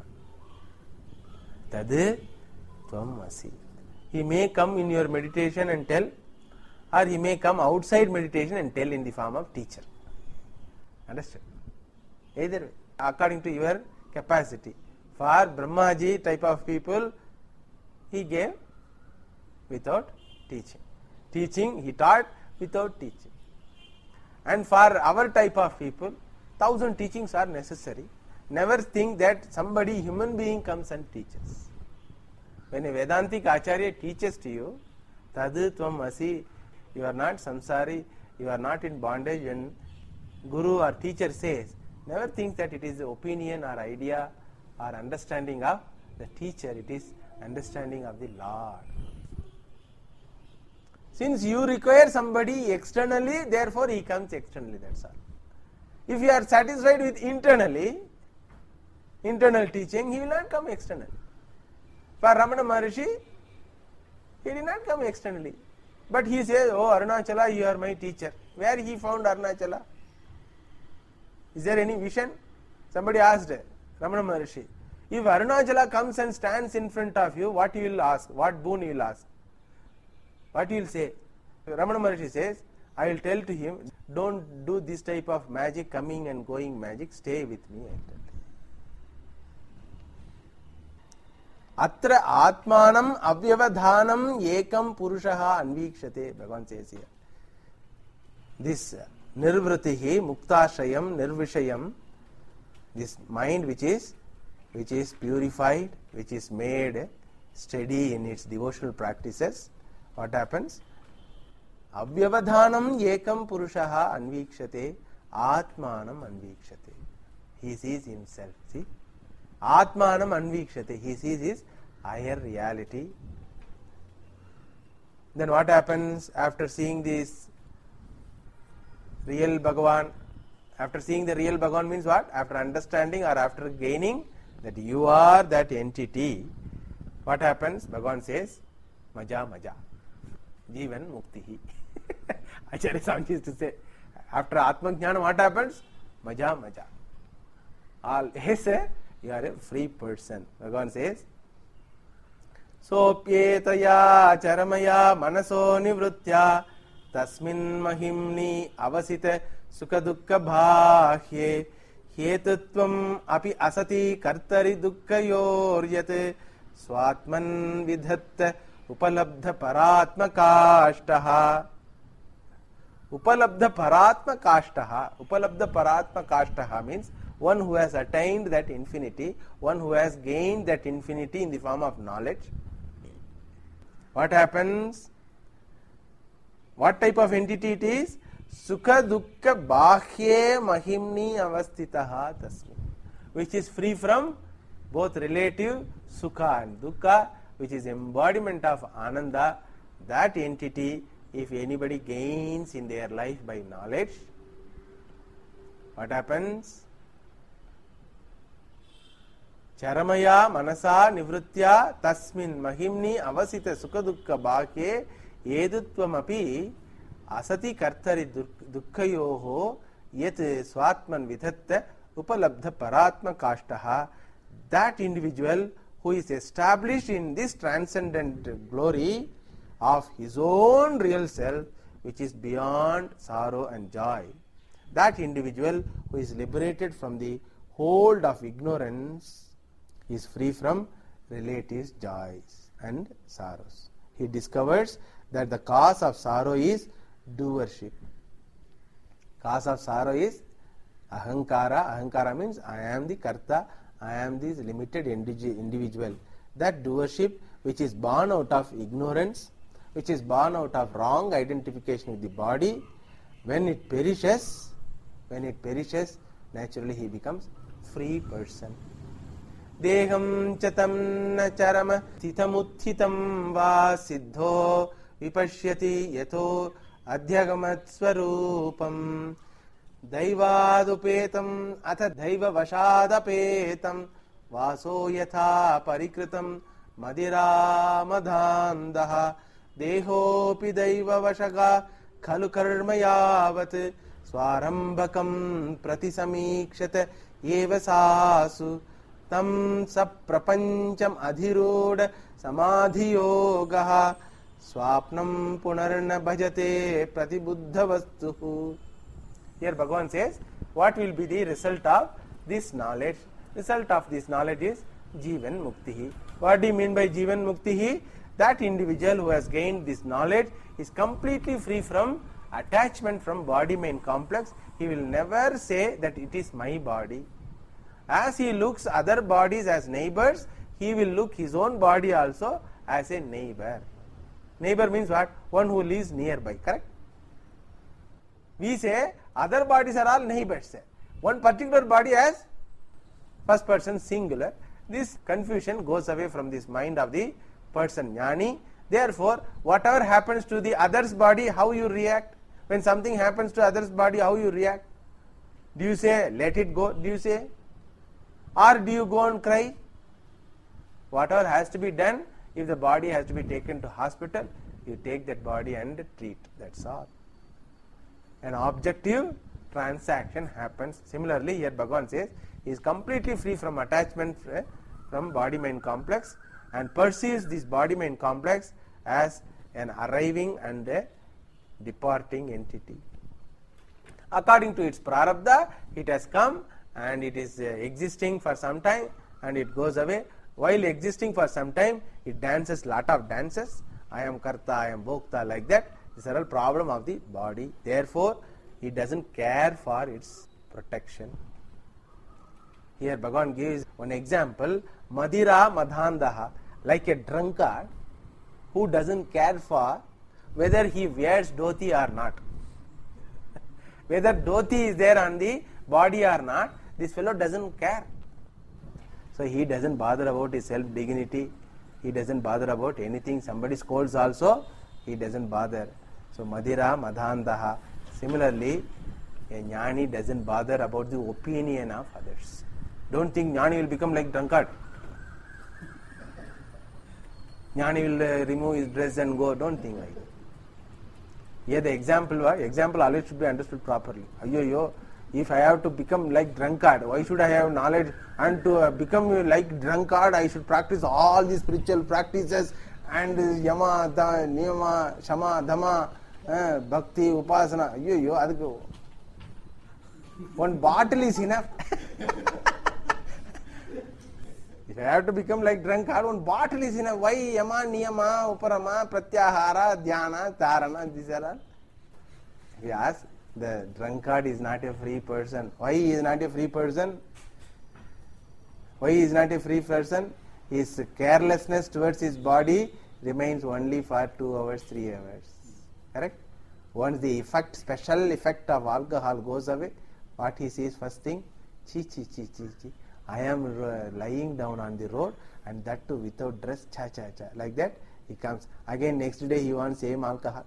Tad tvam asi. He may come in your meditation and tell, or he may come outside meditation and tell in the form of teacher. Understand? Either way, according to your capacity. For Brahmaji type of people, he gave without teaching. He taught without teaching. And for our type of people, 1,000 teachings are necessary. Never think that somebody, human being, comes and teaches. When a Vedantic Acharya teaches to you, tad tvam asi, you are not samsari, you are not in bondage. When Guru or teacher says, never think that it is the opinion or idea or understanding of the teacher, it is understanding of the Lord. Since you require somebody externally, therefore he comes externally, that's all. If you are satisfied with internal teaching, he will not come externally. For Ramana Maharishi, he did not come externally. But he says, oh Arunachala, you are my teacher. Where he found Arunachala? Is there any vision? Somebody asked Ramana Maharishi, if Arunachala comes and stands in front of you, what you will ask? What boon you will ask? What you will say? Ramana Maharishi says, I will tell to him, don't do this type of magic, coming and going magic, stay with me. Atra atmanam avyavadhanam ekam purushaha anvikshate. Bhagavan says here. This nirvratihi muktashayam nirvishayam, this mind which is purified, which is made steady in its devotional practices, what happens? Avyavadhanam ekam purushaha anvikshate atmanam anvikshate. He sees himself. See? Atmanam anvikshate. He sees his higher reality. Then what happens after seeing this real Bhagavan? After seeing the real Bhagavan means what? After understanding or after gaining that you are that entity, what happens? Bhagavan says, Maja Maja. Jivan Muktihi. Acharya Swami used to say, after Atma Jnana, what happens? Maja Maja. All say, you are a free person. Bhagavan says, Sopyetaya charamaya manaso nivritya tasmin mahimni avasita sukha dukkha bhahye hetutvam api asati kartari dukkhayoryate swatman vidhatta upalabdha paratma kashtaha. Upalabdha paratma kashtaha. Upalabdha paratma kashtaha means one who has attained that infinity, one who has gained that infinity in the form of knowledge. What happens? What type of entity it is? Sukha dukkha bahye mahimni avastitaha tasmi, which is free from both relative sukha and dukkha, which is embodiment of ananda. That entity, if anybody gains in their life by knowledge, what happens? Charamaya manasa nivritya tasmin mahimni avasita sukha dukkha bhakye edutvam api asati kartari dukkhayoho yet swatman vidhatta upalabdha paratma kashtaha. That individual who is established in this transcendent glory of his own real self, which is beyond sorrow and joy. That individual who is liberated from the hold of ignorance is free from relative joys and sorrows. He discovers that the cause of sorrow is doership. Cause of sorrow is ahankara. Ahankara means I am the karta, I am this limited individual. That doership which is born out of ignorance, which is born out of wrong identification with the body, when it perishes, naturally he becomes free person. Deham chatam na charama tithamuthitam va siddho vipashyati yato adhyagamat swarupam daivadupetam atha daiva vashadapetam vaso yatha parikritam madira madhandaha dehopi daiva vashaga khalu karma yavat swarambhakam pratisamikshata eva sasu tam saprapancham adhiroda samadhiyogaha swapnam punarna bhajate pratibuddha vastuhu. Here Bhagavan says, what will be the result of this knowledge? Result of this knowledge is Jivan Muktihi. What do you mean by Jivan Muktihi? That individual who has gained this knowledge is completely free from attachment from body-mind complex. He will never say that it is my body. As he looks other bodies as neighbors, he will look his own body also as a neighbor. Neighbor means what? One who lives nearby, correct? We say other bodies are all neighbors. One particular body as first person singular. This confusion goes away from this mind of the person jnani. Therefore, whatever happens to the other's body, how you react? When something happens to other's body, how you react? Do you say, let it go? Do you say? Or do you go and cry? Whatever has to be done, if the body has to be taken to hospital, you take that body and treat. That's all. An objective transaction happens. Similarly, here Bhagavan says, he is completely free from attachment from body-mind complex and perceives this body-mind complex as an arriving and a departing entity. According to its prarabdha, it has come and it is existing for some time and it goes away. While existing for some time, it dances lot of dances. I am karta, I am bhokta, like that. These are all problem of the body. Therefore, it doesn't care for its protection. Here Bhagavan gives one example, Madira Madhandaha. like a drunkard who doesn't care for whether he wears dhoti or not. Whether dhoti is there on the body or not, this fellow doesn't care. So he doesn't bother about his self-dignity. He doesn't bother about anything. Somebody scolds also, he doesn't bother. So Madhira Madhandaha. Similarly, a jnani doesn't bother about the opinion of others. Don't think jnani will become like drunkard. Jnani will remove his dress and go. Don't think like that. Here the example always should be understood properly. If I have to become like drunkard, why should I have knowledge? And to become like drunkard, I should practice all these spiritual practices and yama, niyama, shama, dhamma, bhakti, upasana. One bottle is enough. If I have to become like drunkard, one bottle is enough. Why yama, niyama, uparama, pratyahara, dhyana, tarana, these are all. Yes, the drunkard is not a free person. Why he is not a free person? Why he is not a free person? His carelessness towards his body remains only for 2 hours, 3 hours. Correct? Once the special effect of alcohol goes away, what he sees first thing? Chi. I am lying down on the road, and that too without dress, cha. Like that, he comes. Again next day he wants same alcohol.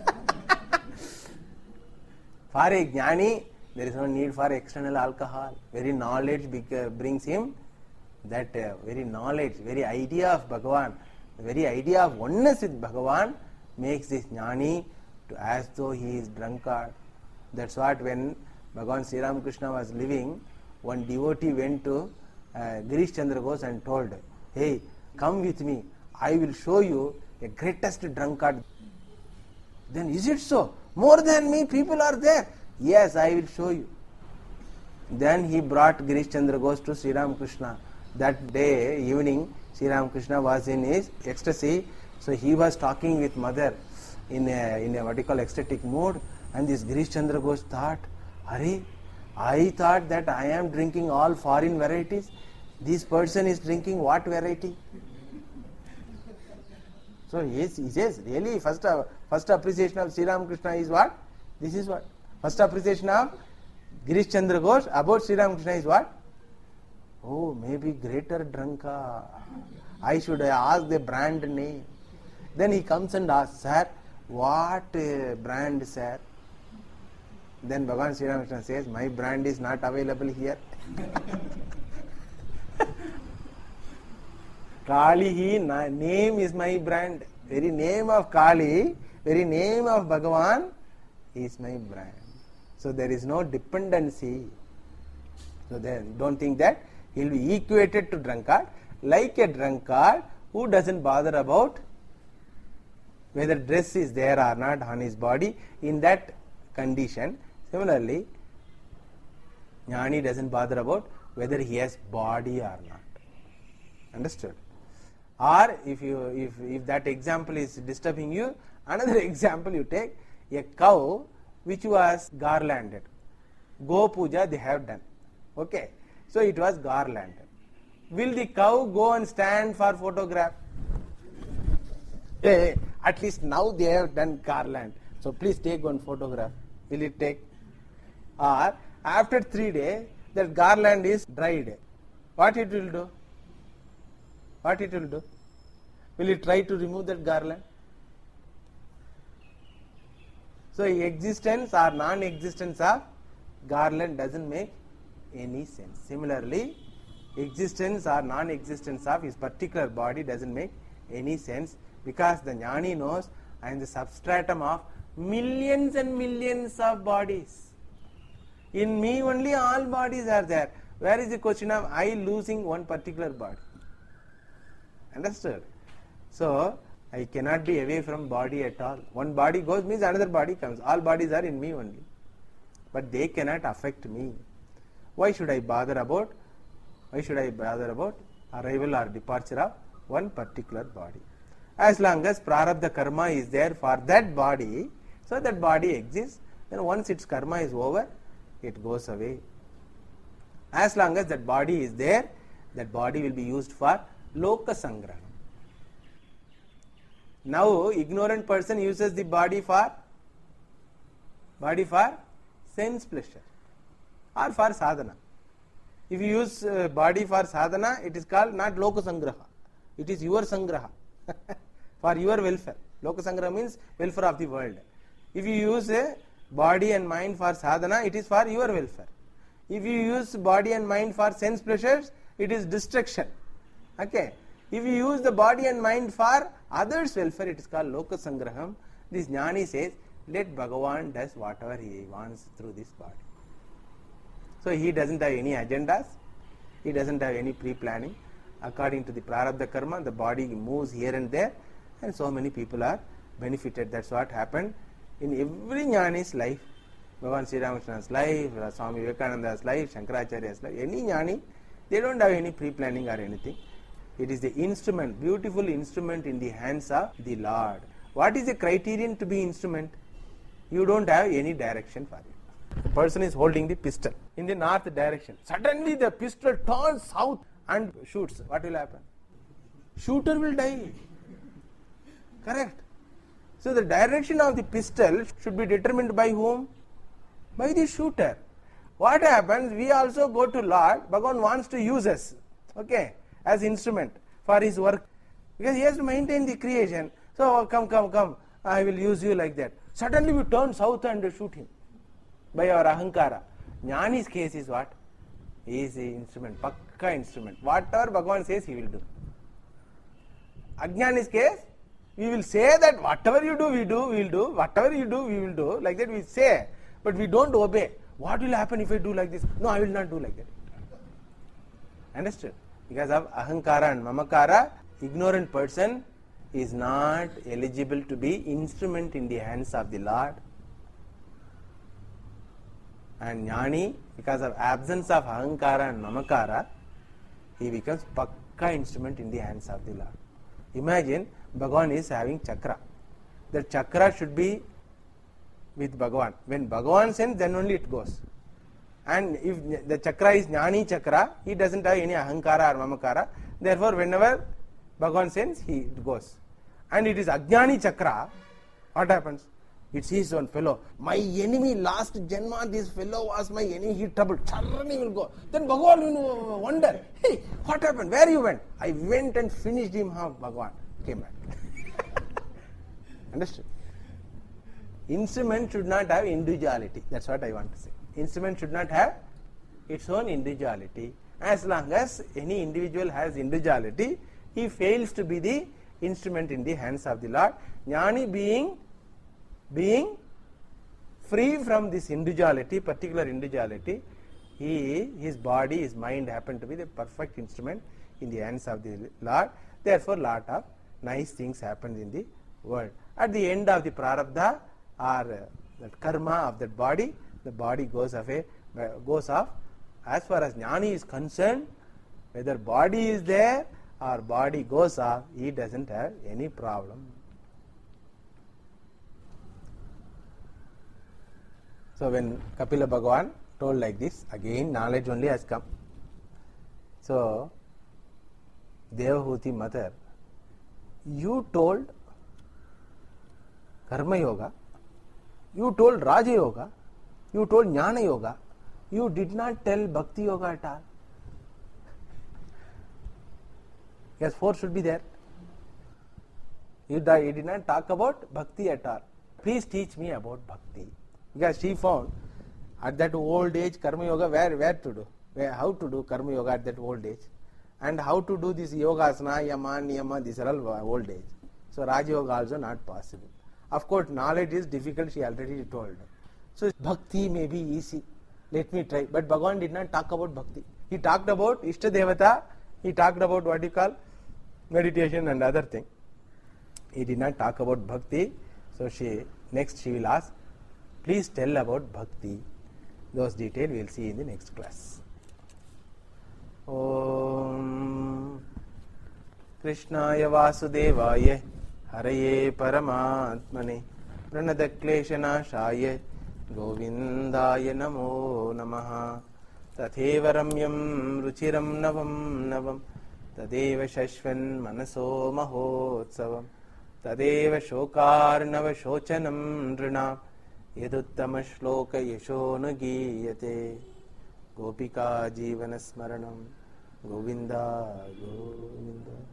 For a jnani, there is no need for external alcohol. Very knowledge brings him that very knowledge, very idea of Bhagavan, the very idea of oneness with Bhagavan makes this jnani as though he is drunkard. That's what when Bhagavan Sri Ramakrishna was living, one devotee went to Girish Chandra Ghosh and told, hey, come with me, I will show you a greatest drunkard. Then is it so? More than me, people are there. Yes, I will show you. Then he brought Girish Chandra Ghosh to Sri Ramakrishna. That day, evening, Sri Ramakrishna was in his ecstasy. So he was talking with mother in a what you call ecstatic mood. And this Girish Chandra Ghosh thought, Hari, I thought that I am drinking all foreign varieties. This person is drinking what variety? So he says, really, first appreciation of Sri Ramakrishna is what? This is what? First appreciation of Girish Chandra Ghosh about Sri Ramakrishna is what? Oh, maybe greater drunkard. I should ask the brand name. Then he comes and asks, sir, what brand, sir? Then Bhagavan Sri Ramakrishna says, my brand is not available here. Kali, name is my brand. Very name of Kali, very name of Bhagavan is my brand. So there is no dependency. So then don't think that he will be equated to drunkard, like a drunkard who doesn't bother about whether dress is there or not on his body. In that condition, similarly, jnani doesn't bother about whether he has body or not. Understood? Or if that example is disturbing you, another example you take, a cow which was garlanded. Go puja they have done. Okay. So it was garlanded. Will the cow go and stand for photograph? At least now they have done garland. So please take one photograph. Will it take? Or after 3 days, that garland is dried. What it will do? What it will do? Will it try to remove that garland? So existence or non-existence of garland doesn't make any sense. Similarly, existence or non-existence of his particular body doesn't make any sense, because the jnani knows I am the substratum of millions and millions of bodies. In me only all bodies are there. Where is the question of I losing one particular body? Understood? So I cannot be away from body at all. One body goes means another body comes. All bodies are in me only. But they cannot affect me. Why should I bother about? Why should I bother about arrival or departure of one particular body? As long as prarabdha karma is there for that body, so that body exists, then once its karma is over, it goes away. As long as that body is there, that body will be used for loka sangraha. Now, ignorant person uses the body for sense pleasure or for sadhana. If you use body for sadhana, it is called not loka sangraha. It is your sangraha for your welfare. Loka sangraha means welfare of the world. If you use body and mind for sadhana, it is for your welfare. If you use body and mind for sense pleasures, it is destruction. Okay. If you use the body and mind for others' welfare, it is called loka sangraham. This jnani says, let Bhagavan does whatever he wants through this body. So he doesn't have any agendas, he doesn't have any pre-planning. According to the prarabdha karma, the body moves here and there, and so many people are benefited. That's what happened in every jnani's life. Bhagavan Sri Ramakrishna's life, Swami Vivekananda's life, Shankaracharya's life, any jnani, they don't have any pre-planning or anything. It is the instrument, beautiful instrument in the hands of the Lord. What is the criterion to be instrument? You don't have any direction for it. The person is holding the pistol in the north direction. Suddenly the pistol turns south and shoots. What will happen? Shooter will die. Correct. So the direction of the pistol should be determined by whom? By the shooter. What happens? We also go to Lord. Bhagavan wants to use us, okay, as instrument for his work, because he has to maintain the creation. So come, I will use you like that. Suddenly we turn south and shoot him by our ahankara. Jnani's case is what? He is the instrument, pakka instrument. Whatever Bhagavan says, he will do. Ajnani's case, we will say that whatever you do, we will do. Whatever you do, we will do. Like that we say, but we don't obey. What will happen if I do like this? No, I will not do like that. Understood? Because of ahankara and mamakara, ignorant person is not eligible to be instrument in the hands of the Lord. And jnani, because of absence of ahankara and mamakara, he becomes pakka instrument in the hands of the Lord. Imagine Bhagavan is having chakra. The chakra should be with Bhagavan. When Bhagavan sends, then only it goes. And if the chakra is jnani chakra, he doesn't have any ahankara or mamakara. Therefore, whenever Bhagavan sends, he goes. And it is ajnani chakra, what happens? It sees one fellow, my enemy last janma, this fellow was my enemy, he troubled, suddenly will go. Then Bhagavan will wonder, hey, what happened? Where you went? I went and finished him, how Bhagavan came back. Understood? Instrument should not have individuality. That's what I want to say. Instrument should not have its own individuality. As long as any individual has individuality, he fails to be the instrument in the hands of the Lord. Jnani being free from this individuality, particular individuality, his body, his mind happen to be the perfect instrument in the hands of the Lord. Therefore, lot of nice things happen in the world. At the end of the prarabdha or the karma of that body, the body goes off. As far as jnani is concerned, whether body is there or body goes off, he doesn't have any problem. So when Kapila Bhagavan told like this, again knowledge only has come. So Devahuti mother, you told Karma Yoga, you told Raja Yoga, you told Jnana Yoga, you did not tell Bhakti Yoga at all. Yes, 4 should be there. You did not talk about Bhakti at all. Please teach me about Bhakti. Because she found at that old age Karma Yoga where to do, how to do Karma Yoga at that old age, and how to do this Yogasana, Yama, Niyama, these are all old age. So Raja Yoga also not possible. Of course, knowledge is difficult, she already told. So Bhakti may be easy. Let me try. But Bhagavan did not talk about Bhakti. He talked about Ishta Devata, he talked about what you call meditation and other thing. He did not talk about Bhakti. So next she will ask, please tell about Bhakti. Those details we will see in the next class. Om Krishnaya Vasudevaya Haraye Paramatmane Pranadakleshanashaya Govindaya Namo Namaha Tatheva Ramyam Ruchiram Navam Navam Tadeva Shashvan Manaso Mahotsavam తదేవ శోకార్ణవ శోచనం నృణాం యదుత్తమ శ్లోక యశోను గీయతే. గోపికా జీవన స్మరణం గోవింద గోవింద.